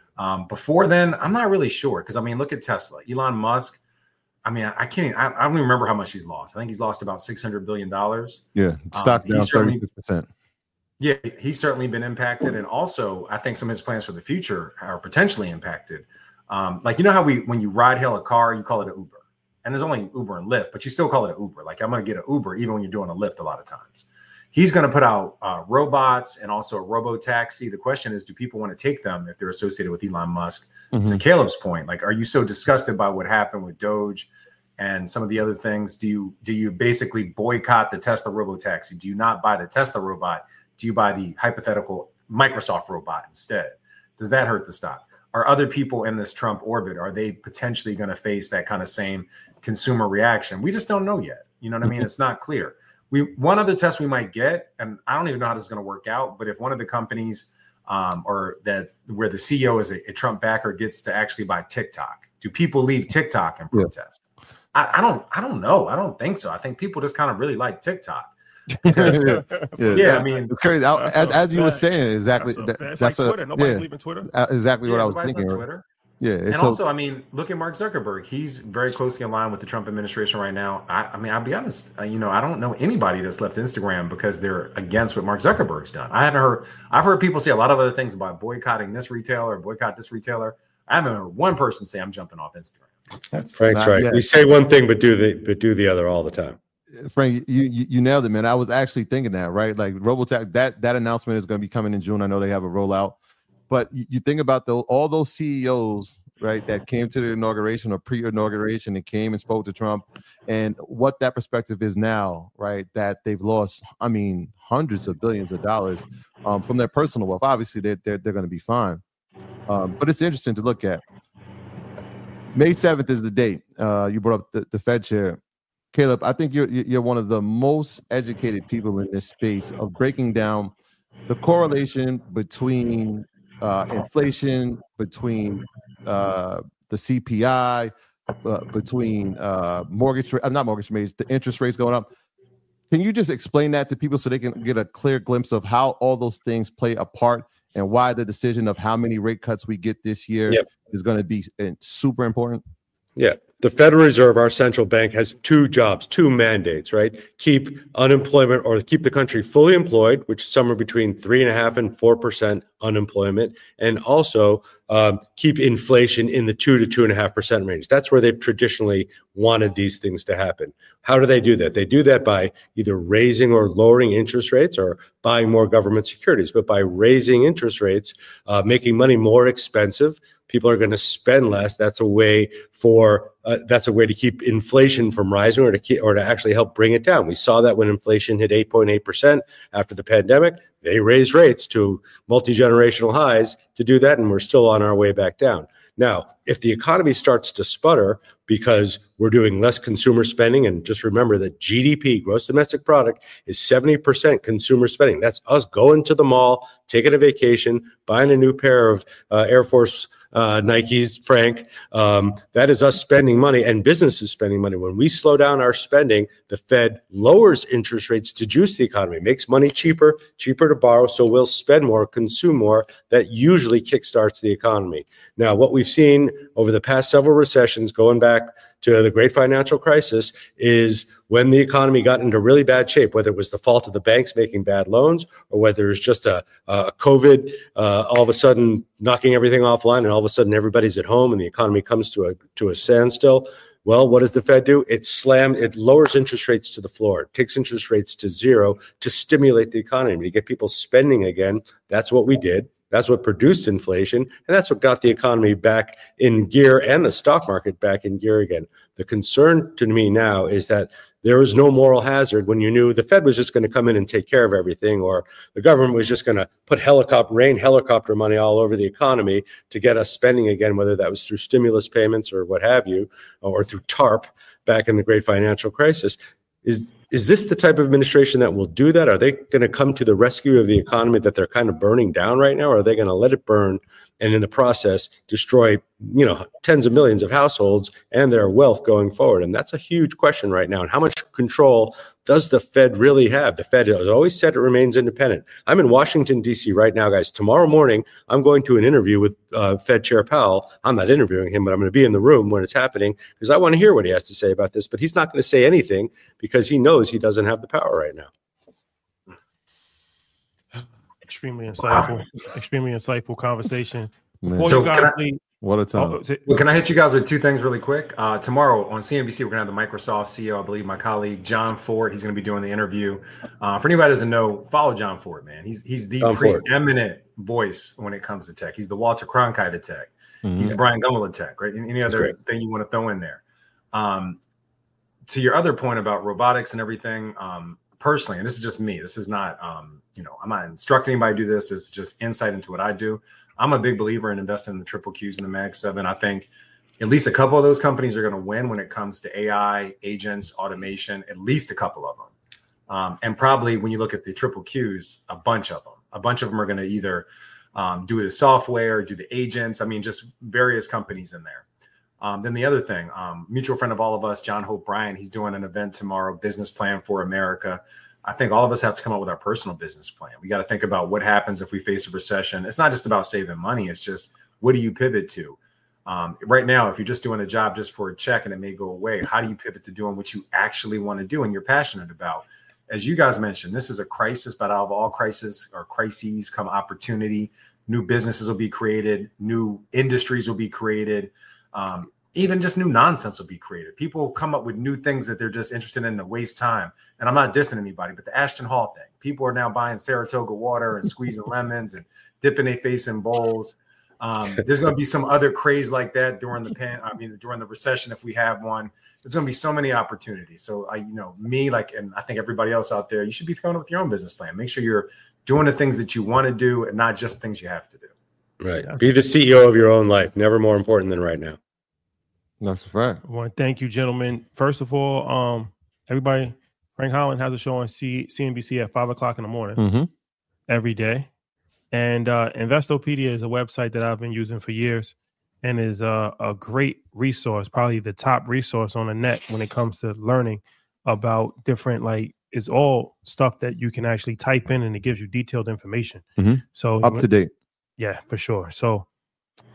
Before then, I'm not really sure, because, I mean, look at Tesla. Elon Musk, I mean, I don't even remember how much he's lost. I think he's lost about $600 billion. Yeah, stock's down 36%. Yeah, he's certainly been impacted. And also, I think some of his plans for the future are potentially impacted. Like, how when you ride hail a car, you call it an Uber. And there's only Uber and Lyft, but you still call it an Uber. Like, I'm going to get an Uber even when you're doing a Lyft a lot of times. He's going to put out robots and also a robo-taxi. The question is, do people want to take them if they're associated with Elon Musk? Mm-hmm. To Caleb's point, like, are you so disgusted by what happened with Doge and some of the other things? Do you basically boycott the Tesla robo-taxi? Do you not buy the Tesla robot? Do you buy the hypothetical Microsoft robot instead? Does that hurt the stock? Are other people in this Trump orbit, are they potentially going to face that kind of same consumer reaction? We just don't know yet. You know what I mean? It's not clear. One other test we might get, and I don't even know how this is going to work out, but if one of the companies where the CEO is a Trump backer gets to actually buy TikTok, do people leave TikTok and protest? Yeah. I don't know. I don't think so. I think people just kind of really like TikTok. Because, I mean, it's crazy. As you were saying, exactly. That's like Twitter. Nobody's leaving Twitter. Exactly what I was thinking. Twitter. Yeah, and also, I mean, look at Mark Zuckerberg. He's very closely aligned with the Trump administration right now. I mean, I'll be honest. I don't know anybody that's left Instagram because they're against what Mark Zuckerberg's done. I've heard people say a lot of other things about boycotting this retailer, boycott this retailer. I haven't heard one person say I'm jumping off Instagram. Frank's right. We say one thing, but do the other all the time. Frank, you nailed it, man. I was actually thinking that, right? Like RoboTax, that announcement is going to be coming in June. I know they have a rollout. But you think about all those CEOs, right, that came to the inauguration or pre-inauguration and came and spoke to Trump, and what that perspective is now, right, that they've lost, I mean, hundreds of billions of dollars from their personal wealth. Obviously, they're going to be fine. But it's interesting to look at. May 7th is the date. You brought up the Fed chair. Caleb, I think you're one of the most educated people in this space of breaking down the correlation between inflation, between the CPI, between not mortgage rates, the interest rates going up. Can you just explain that to people so they can get a clear glimpse of how all those things play a part and why the decision of how many rate cuts we get this year is going to be super important? Yeah. the Federal Reserve, our central bank, has two jobs, two mandates, right? Keep unemployment, or keep the country fully employed, which is somewhere between 3.5% and 4% unemployment, and also keep inflation in the 2 to 2.5% range. That's where they've traditionally wanted these things to happen. How do they do that? They do that by either raising or lowering interest rates or buying more government securities. But by raising interest rates, making money more expensive, people are going to spend less. That's a way to keep inflation from rising, or to actually help bring it down. We saw that when inflation hit 8.8% after the pandemic. They raised rates to multi-generational highs to do that, and we're still on our way back down. Now, if the economy starts to sputter because we're doing less consumer spending, and just remember that GDP, gross domestic product, is 70% consumer spending. That's us going to the mall, taking a vacation, buying a new pair of Air Force Nikes, Frank. That is us spending money, and businesses spending money. When we slow down our spending, the Fed lowers interest rates to juice the economy, makes money cheaper to borrow, so we'll spend more, consume more. That usually kickstarts the economy. Now, what we've seen over the past several recessions, going back to the great financial crisis, is when the economy got into really bad shape, whether it was the fault of the banks making bad loans, or whether it was just a COVID all of a sudden knocking everything offline, and all of a sudden everybody's at home and the economy comes to a standstill. Well, what does the Fed do? It lowers interest rates to the floor. It takes interest rates to zero to stimulate the economy, to get people spending again. That's what we did. That's what produced inflation, and that's what got the economy back in gear and the stock market back in gear again. The concern to me now is that there was no moral hazard when you knew the Fed was just going to come in and take care of everything, or the government was just going to put helicopter money all over the economy to get us spending again, whether that was through stimulus payments or what have you, or through TARP back in the great financial crisis. Is this the type of administration that will do that? Are they going to come to the rescue of the economy that they're kind of burning down right now? Or are they going to let it burn and in the process destroy, tens of millions of households and their wealth going forward? And that's a huge question right now. And how much control does the Fed really have? The Fed has always said it remains independent. I'm in Washington, D.C. right now, guys. Tomorrow morning, I'm going to an interview with Fed Chair Powell. I'm not interviewing him, but I'm going to be in the room when it's happening because I want to hear what he has to say about this. But he's not going to say anything because he knows he doesn't have the power right now. Extremely insightful conversation. What a time. Can I hit you guys with two things really quick? Tomorrow on CNBC, we're going to have the Microsoft CEO, I believe my colleague, John Ford. He's going to be doing the interview. For anybody that doesn't know, follow John Ford, man. He's the preeminent voice when it comes to tech. He's the Walter Cronkite of tech. Mm-hmm. He's the Brian Gumbel of tech, right? And any other thing you want to throw in there. To your other point about robotics and everything, personally, and this is just me, this is not, I'm not instructing anybody to do this. It's just insight into what I do. I'm a big believer in investing in the triple Qs and the Mag 7. I think at least a couple of those companies are going to win when it comes to AI, agents, automation, at least a couple of them. And probably when you look at the triple Qs, a bunch of them are going to either do the software, do the agents. I mean, just various companies in there. Then the other thing, mutual friend of all of us, John Hope Bryant, he's doing an event tomorrow, Business Plan for America. I think all of us have to come up with our personal business plan. We got to think about what happens if we face a recession. It's not just about saving money. It's just, what do you pivot to? Right now, if you're just doing a job just for a check and it may go away, how do you pivot to doing what you actually want to do and you're passionate about? As you guys mentioned, this is a crisis, but out of all crises come opportunity. New businesses will be created. New industries will be created. Even just new nonsense will be created. People will come up with new things that they're just interested in to waste time. And I'm not dissing anybody, but the Ashton Hall thing. People are now buying Saratoga water and squeezing lemons and dipping their face in bowls. There's going to be some other craze like that during the recession, if we have one. There's going to be so many opportunities. So and I think everybody else out there, you should be coming up with your own business plan. Make sure you're doing the things that you want to do and not just things you have to do. Right. Be the CEO of your own life. Never more important than right now. That's a fact. I want to thank you, gentlemen. First of all, everybody, Frank Holland has a show on CNBC at 5:00 in the morning every day. And Investopedia is a website that I've been using for years and is a great resource, probably the top resource on the net when it comes to learning about different, it's all stuff that you can actually type in and it gives you detailed information. So up to date. Yeah, for sure. So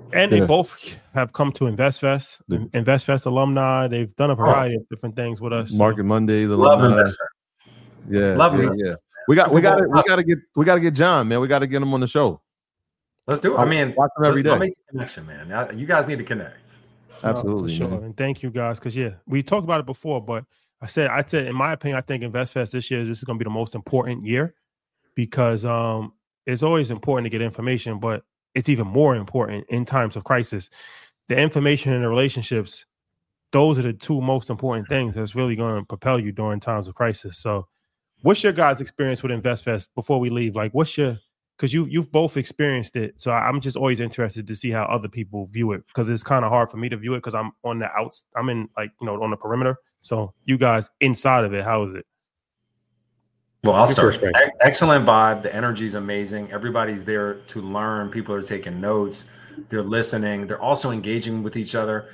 And they both have come to InvestFest. InvestFest alumni. They've done a variety of different things with us. Market Mondays, love alumni. InvestFest. Love InvestFest. We got to get John, man. We got to get him on the show. Let's do it. I mean, watch him every day. I'll make the connection, man. You guys need to connect. Absolutely, for sure. man. And thank you guys, because we talked about it before, but I said, in my opinion, I think InvestFest this is going to be the most important year because it's always important to get information, but it's even more important in times of crisis. The information and the relationships, those are the two most important things that's really going to propel you during times of crisis. So what's your guys' experience with InvestFest before we leave? Like, because you've both experienced it. So I'm just always interested to see how other people view it, because it's kind of hard for me to view it because I'm on the outs. I'm in on the perimeter. So you guys inside of it, how is it? Well, I'll start. Excellent vibe. The energy is amazing. Everybody's there to learn. People are taking notes. They're listening. They're also engaging with each other.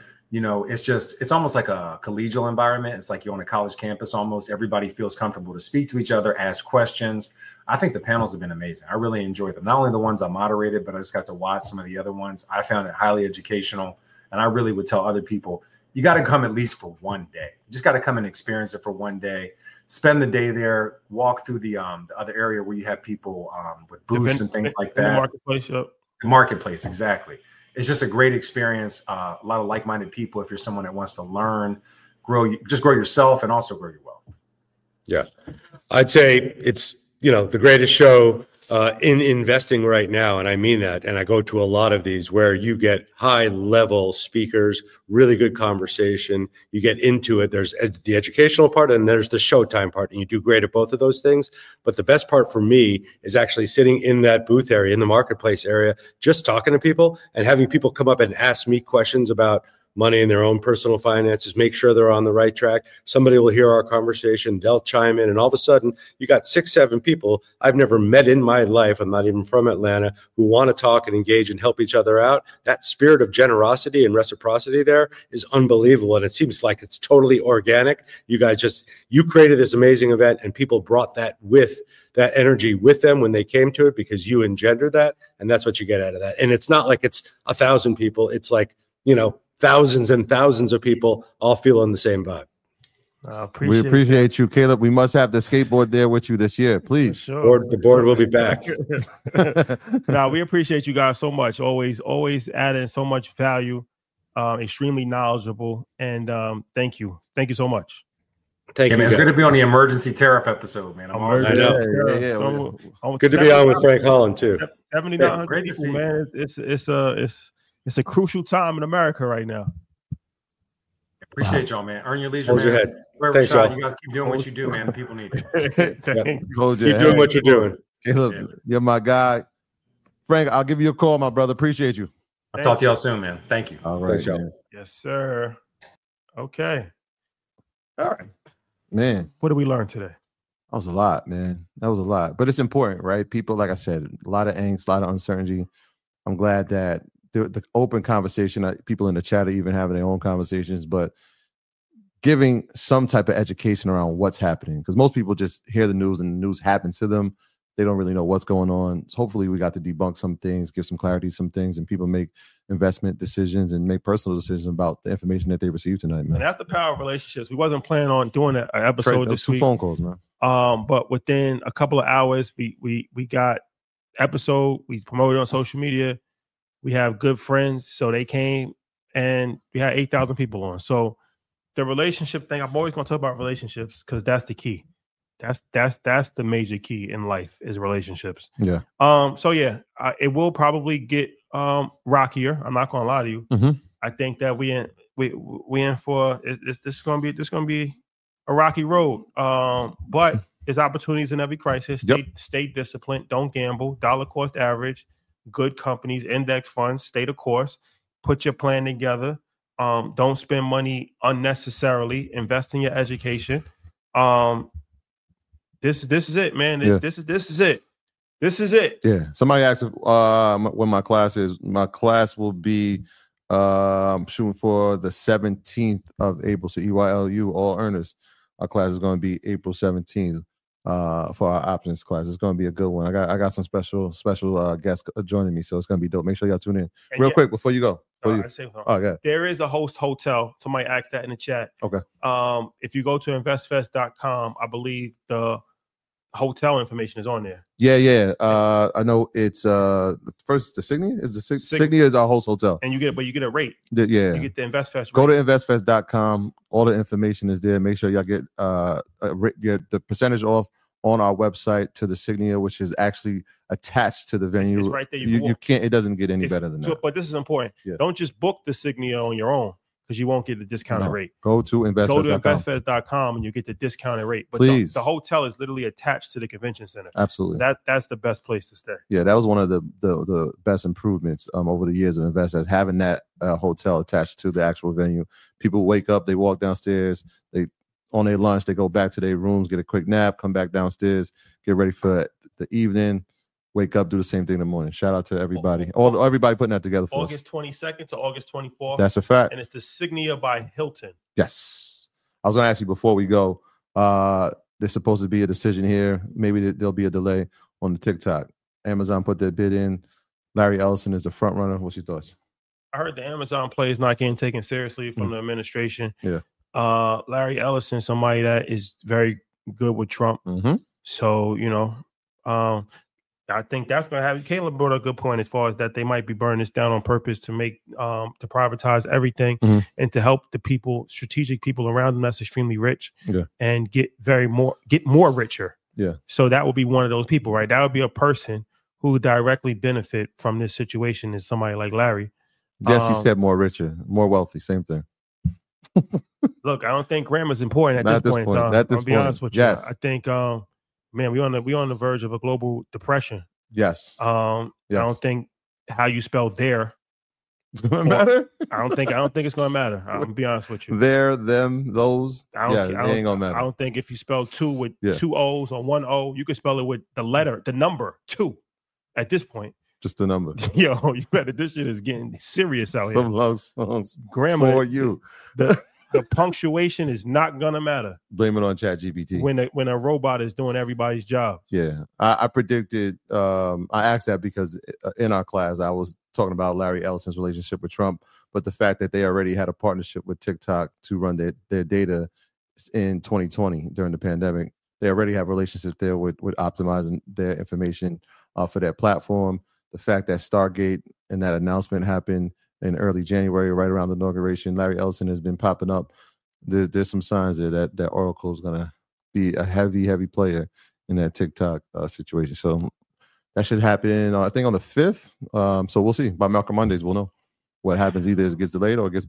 It's almost like a collegial environment. It's like you're on a college campus almost. Everybody feels comfortable to speak to each other, ask questions. I think the panels have been amazing. I really enjoyed them. Not only the ones I moderated, but I just got to watch some of the other ones. I found it highly educational. And I really would tell other people, you got to come at least for one day. You just got to come and experience it for one day. Spend the day there, walk through the other area where you have people with booths and things like that. The marketplace, The marketplace, exactly. It's just a great experience. A lot of like-minded people. If you're someone that wants to learn, grow yourself and also grow your wealth. Yeah, I'd say it's the greatest show in investing right now, and I mean that. And I go to a lot of these where you get high-level speakers, really good conversation. You get into it. There's the educational part, and there's the showtime part, and you do great at both of those things. But the best part for me is actually sitting in that booth area, in the marketplace area, just talking to people and having people come up and ask me questions about money and their own personal finances, make sure they're on the right track. Somebody will hear our conversation, they'll chime in, and all of a sudden you got 6-7 people I've never met in my life, I'm not even from Atlanta, who want to talk and engage and help each other out. That spirit of generosity and reciprocity there is unbelievable, and it seems like it's totally organic. You guys you created this amazing event, and people brought that energy with them when they came to it because you engendered that, and that's what you get out of that. And it's not like it's 1,000 people, it's like thousands and thousands of people all feeling the same vibe. We appreciate you, Caleb. We must have the skateboard there with you this year, please. Sure. The board will be back. We appreciate you guys so much. Always adding so much value. Extremely knowledgeable, and thank you so much. Thank you. Man, it's good to be on the emergency tariff episode, man. I know. Good to be on with Frank Holland too. 7,900 people, man. It's a crucial time in America right now. Appreciate y'all, man. Earn your leisure, Hold man. your head. Thanks, y'all. You guys keep doing what you do, man. The people need it. Keep doing what you're doing. Caleb, you're my guy. Frank, I'll give you a call, my brother. Appreciate you. I'll talk to y'all soon, man. Thank you. All right, thanks, y'all. Yes, sir. Okay. All right. Man. What did we learn today? That was a lot, man. That was a lot. But it's important, right? People, like I said, a lot of angst, a lot of uncertainty. I'm glad that the open conversation, people in the chat are even having their own conversations, but giving some type of education around what's happening, because most people just hear the news and the news happens to them. They don't really know what's going on. So hopefully we got to debunk some things, give some clarity to some things, and people make investment decisions and make personal decisions about the information that they received tonight, man. And that's the power of relationships. We wasn't planning on doing an episode this week. 2 phone calls, man. But within a couple of hours, we got episode. We promoted on social media. We have good friends, so they came, and we had 8,000 people on. So the relationship thing, I'm always going to talk about relationships because that's the key. That's the major key in life is relationships. Yeah. So yeah, it will probably get rockier. I'm not going to lie to you. Mm-hmm. I think that we in for this is going to be a rocky road. But there's opportunities in every crisis. Stay disciplined. Don't gamble. Dollar cost average. Good companies, index funds, stay the course, put your plan together. Don't spend money unnecessarily. Invest in your education. This is it, man. This is it. This is it. Yeah. Somebody asked when my class is. My class will be shooting for the 17th of April. So EYLU, all earners. Our class is going to be April 17th. for our options class. It's going to be a good one. I got some special guests joining me, so it's going to be dope. Make sure y'all tune in. Real quick before you go. There is a host hotel. Somebody asked that in the chat. Okay. If you go to investfest.com, I believe the hotel information is on there. Yeah. I know it's first the Signia Signia is our host hotel, and you get a rate. Yeah, you get the InvestFest. Go to investfest.com. All the information is there. Make sure y'all get the percentage off on our website to the Signia, which is actually attached to the venue. It's right there. You can't. It doesn't get any better than that. But this is important. Yeah. Don't just book the Signia on your own, because you won't get the discounted rate. Go to investfest.com and you get the discounted rate. But please, the hotel is literally attached to the convention center. Absolutely. That's the best place to stay. Yeah, that was one of the best improvements over the years of InvestFest, having that hotel attached to the actual venue. People wake up, they walk downstairs, they on their lunch, they go back to their rooms, get a quick nap, come back downstairs, get ready for the evening, wake up, do the same thing in the morning. Shout out to everybody. Everybody putting that together for August 22nd to August 24th. That's a fact. And it's the Signia by Hilton. Yes. I was going to ask you before we go, there's supposed to be a decision here. Maybe there'll be a delay on the TikTok. Amazon put their bid in. Larry Ellison is the front runner. What's your thoughts? I heard the Amazon play is not getting taken seriously from the administration. Yeah. Larry Ellison, somebody that is very good with Trump. Mm-hmm. So, I think that's going to happen. Caleb brought a good point as far as that they might be burning this down on purpose to make to privatize everything and to help the people, strategic people around them that's extremely rich, and get more richer. Yeah. So that would be one of those people, right? That would be a person who would directly benefit from this situation is somebody like Larry. Yes, he said more richer, more wealthy, same thing. Look, I don't think grammar is important at this point. I'll be honest with you. Yes. I think, man, we on the verge of a global depression. Yes. Yes. I don't think how you spell there. It's gonna matter. I don't think it's gonna matter. I'm gonna be honest with you. There, them, those. They ain't gonna matter. I don't think if you spell two with two O's or one O, you can spell it with the number two. At this point, just the number. Yo, you better. This shit is getting serious out here. Some love songs grammar for you. The punctuation is not gonna matter. Blame it on ChatGPT when a robot is doing everybody's job. Yeah, I predicted. I asked that because in our class I was talking about Larry Ellison's relationship with Trump, but the fact that they already had a partnership with TikTok to run their data in 2020 during the pandemic, they already have a relationship there with optimizing their information for their platform. The fact that Stargate and that announcement happened in early January, right around the inauguration, Larry Ellison has been popping up. There's some signs there that Oracle is going to be a heavy player in that TikTok situation. So that should happen, I think, on the 5th. So we'll see. By Malcolm Mondays, we'll know what happens. Either it gets delayed or it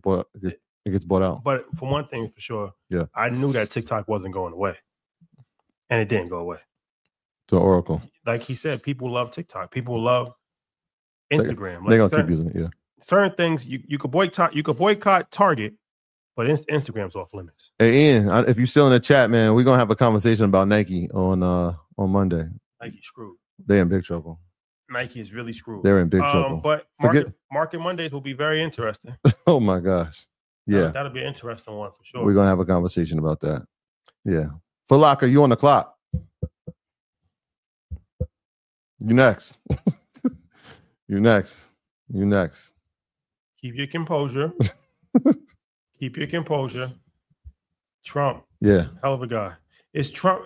gets bought out. But for one thing, for sure, I knew that TikTok wasn't going away, and it didn't go away. To Oracle, like he said, people love TikTok. People love Instagram. They're gonna keep using it. Yeah. Certain things you could boycott. You could boycott Target, but Instagram's off limits. Hey Ian, if you're still in the chat, man, we're gonna have a conversation about Nike on Monday. Nike screwed. They're in big trouble. Nike is really screwed. They're in big trouble. But market Mondays will be very interesting. Oh my gosh. Yeah. That'll be an interesting one for sure. We're gonna have a conversation about that. Yeah. Foot Locker, you on the clock. You next. You next. Keep your composure. Keep your composure. Trump. Yeah. Hell of a guy. Is Trump,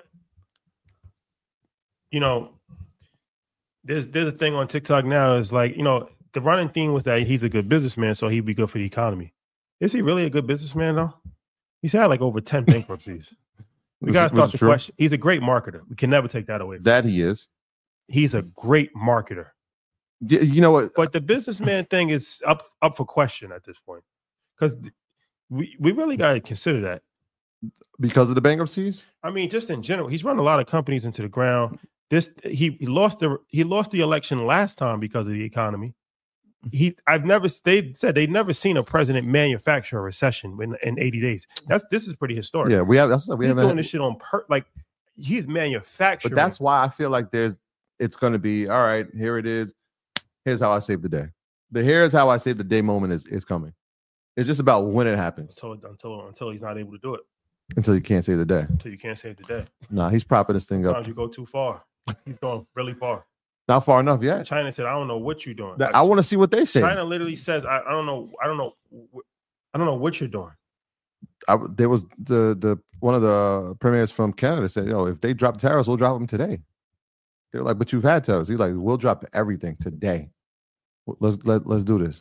there's a thing on TikTok now is like, the running theme was that he's a good businessman, so he'd be good for the economy. Is he really a good businessman though? He's had like over 10 bankruptcies. We gotta start the question. He's a great marketer. We can never take that away. That he is. He's a great marketer. You know what? But the businessman thing is up for question at this point, because we really got to consider that. Because of the bankruptcies? I mean, just in general, he's run a lot of companies into the ground. He lost the election last time because of the economy. They said they've never seen a president manufacture a recession in 80 days. This is pretty historic. Yeah, we have doing this shit on he's manufacturing. But that's why I feel like it's going to be all right. Here it is. Here's how I save the day. The here's how I save the day moment is coming. It's just about when it happens. Until he's not able to do it. until you can't save the day. Until you can't save the day. Nah, he's propping this thing Sometimes up. you go too far. He's going really far. Not far enough yet. China said, "I don't know what you're doing." I want to see what they say. China literally says, "I don't know what you're doing." There was the one of the premiers from Canada said, "Yo, if they drop tariffs, we'll drop them today." They're like, "But you've had tariffs." He's like, "We'll drop everything today. Let's do this."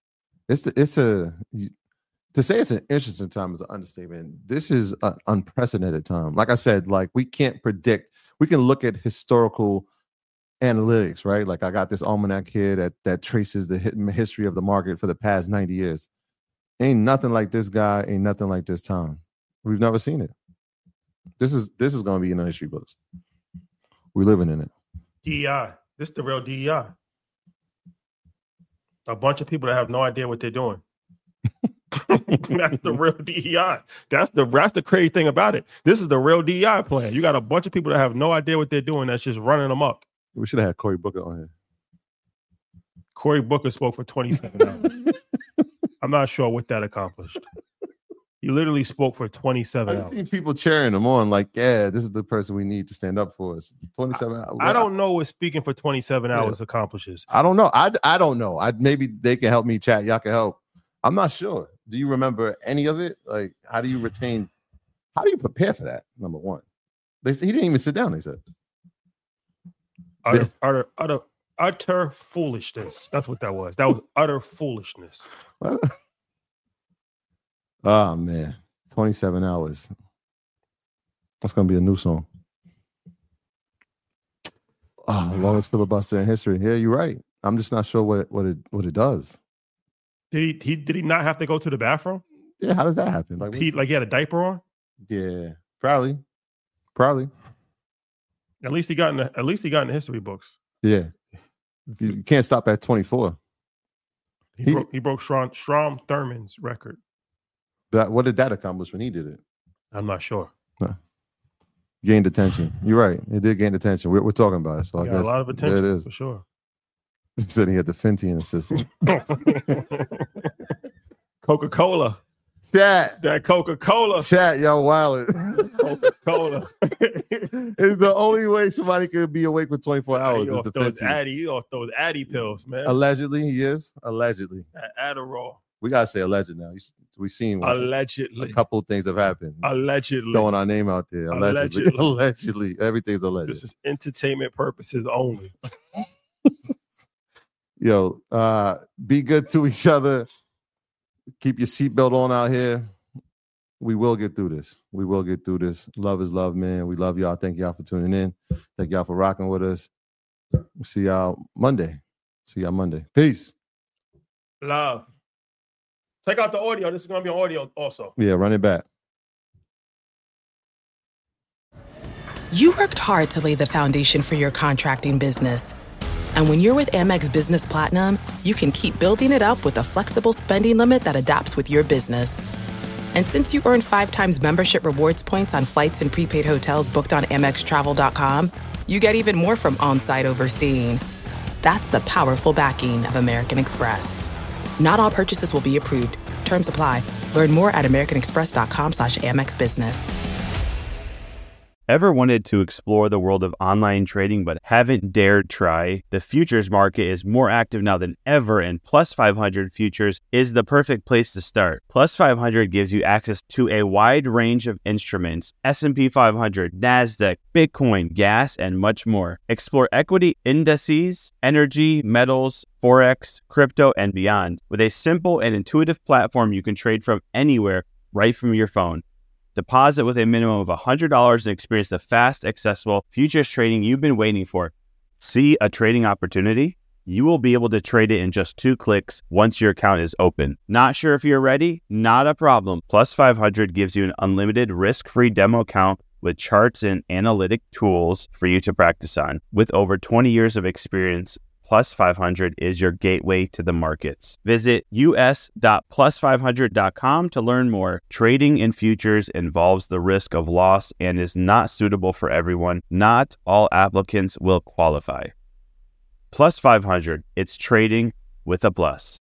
To say it's an interesting time is an understatement. This is an unprecedented time. Like I said, like we can't predict. We can look at historical analytics, right? Like I got this almanac here that traces the history of the market for the past 90 years. Ain't nothing like this guy. Ain't nothing like this time. We've never seen it. This is going to be in the history books. We're living in it. DEI. This is the real DEI. A bunch of people that have no idea what they're doing. That's the real DEI. That's the crazy thing about it. This is the real DEI plan. You got a bunch of people that have no idea what they're doing. That's just running them up. We should have had Cory Booker on here. Cory Booker spoke for 27 hours. I'm not sure what that accomplished. He literally spoke for 27 hours. I've seen people cheering him on, like, yeah, this is the person we need to stand up for us. 27 hours. I don't know what speaking for 27 hours accomplishes. I don't know. I don't know. Maybe they can help me chat. Y'all can help. I'm not sure. Do you remember any of it? Like, how do you prepare for that? Number one. He didn't even sit down, they said. Utter foolishness. That's what that was. That was utter foolishness. Oh, man. 27 hours. That's going to be a new song. Oh, longest filibuster in history. Yeah, you're right. I'm just not sure what it does. Did he not have to go to the bathroom? Yeah, how does that happen? Like he had a diaper on? Yeah, probably. At least he got in the history books. Yeah. You can't stop at 24. He broke Strom Thurmond's record. What did that accomplish when he did it? I'm not sure. Gained attention. You're right. It did gain attention. We're talking about it. So I guess a lot of attention. There it is. For sure. He said he had the Fenty in the system. Coca-Cola. Chat. That Coca-Cola. Chat, y'all wild. Coca-Cola. It's the only way somebody could be awake for 24 hours. You off those Addy pills, man. Allegedly, he is. Allegedly. Adderall. We got to say alleged now. We've seen allegedly a couple of things have happened. Allegedly. Throwing our name out there. Allegedly. Allegedly. Everything's alleged. This is entertainment purposes only. Yo, be good to each other. Keep your seatbelt on out here. We will get through this. Love is love, man. We love y'all. Thank y'all for tuning in. Thank y'all for rocking with us. We'll see y'all Monday. Peace. Love. Check out the audio. This is going to be on audio also. Yeah, run it back. You worked hard to lay the foundation for your contracting business. And when you're with Amex Business Platinum, you can keep building it up with a flexible spending limit that adapts with your business. And since you earn 5 times membership rewards points on flights and prepaid hotels booked on AmexTravel.com, you get even more from on-site overseeing. That's the powerful backing of American Express. Not all purchases will be approved. Terms apply. Learn more at americanexpress.com/Amex Business. Ever wanted to explore the world of online trading but haven't dared try? The futures market is more active now than ever, and Plus 500 Futures is the perfect place to start. Plus 500 gives you access to a wide range of instruments: S&P 500, NASDAQ, Bitcoin, gas, and much more. Explore equity indices, energy, metals, Forex, crypto, and beyond. With a simple and intuitive platform you can trade from anywhere, right from your phone. Deposit with a minimum of $100 and experience the fast, accessible futures trading you've been waiting for. See a trading opportunity? You will be able to trade it in just 2 clicks once your account is open. Not sure if you're ready? Not a problem. Plus 500 gives you an unlimited risk-free demo account with charts and analytic tools for you to practice on. With over 20 years of experience, Plus 500 is your gateway to the markets. Visit us.plus500.com to learn more. Trading in futures involves the risk of loss and is not suitable for everyone. Not all applicants will qualify. Plus 500, it's trading with a plus.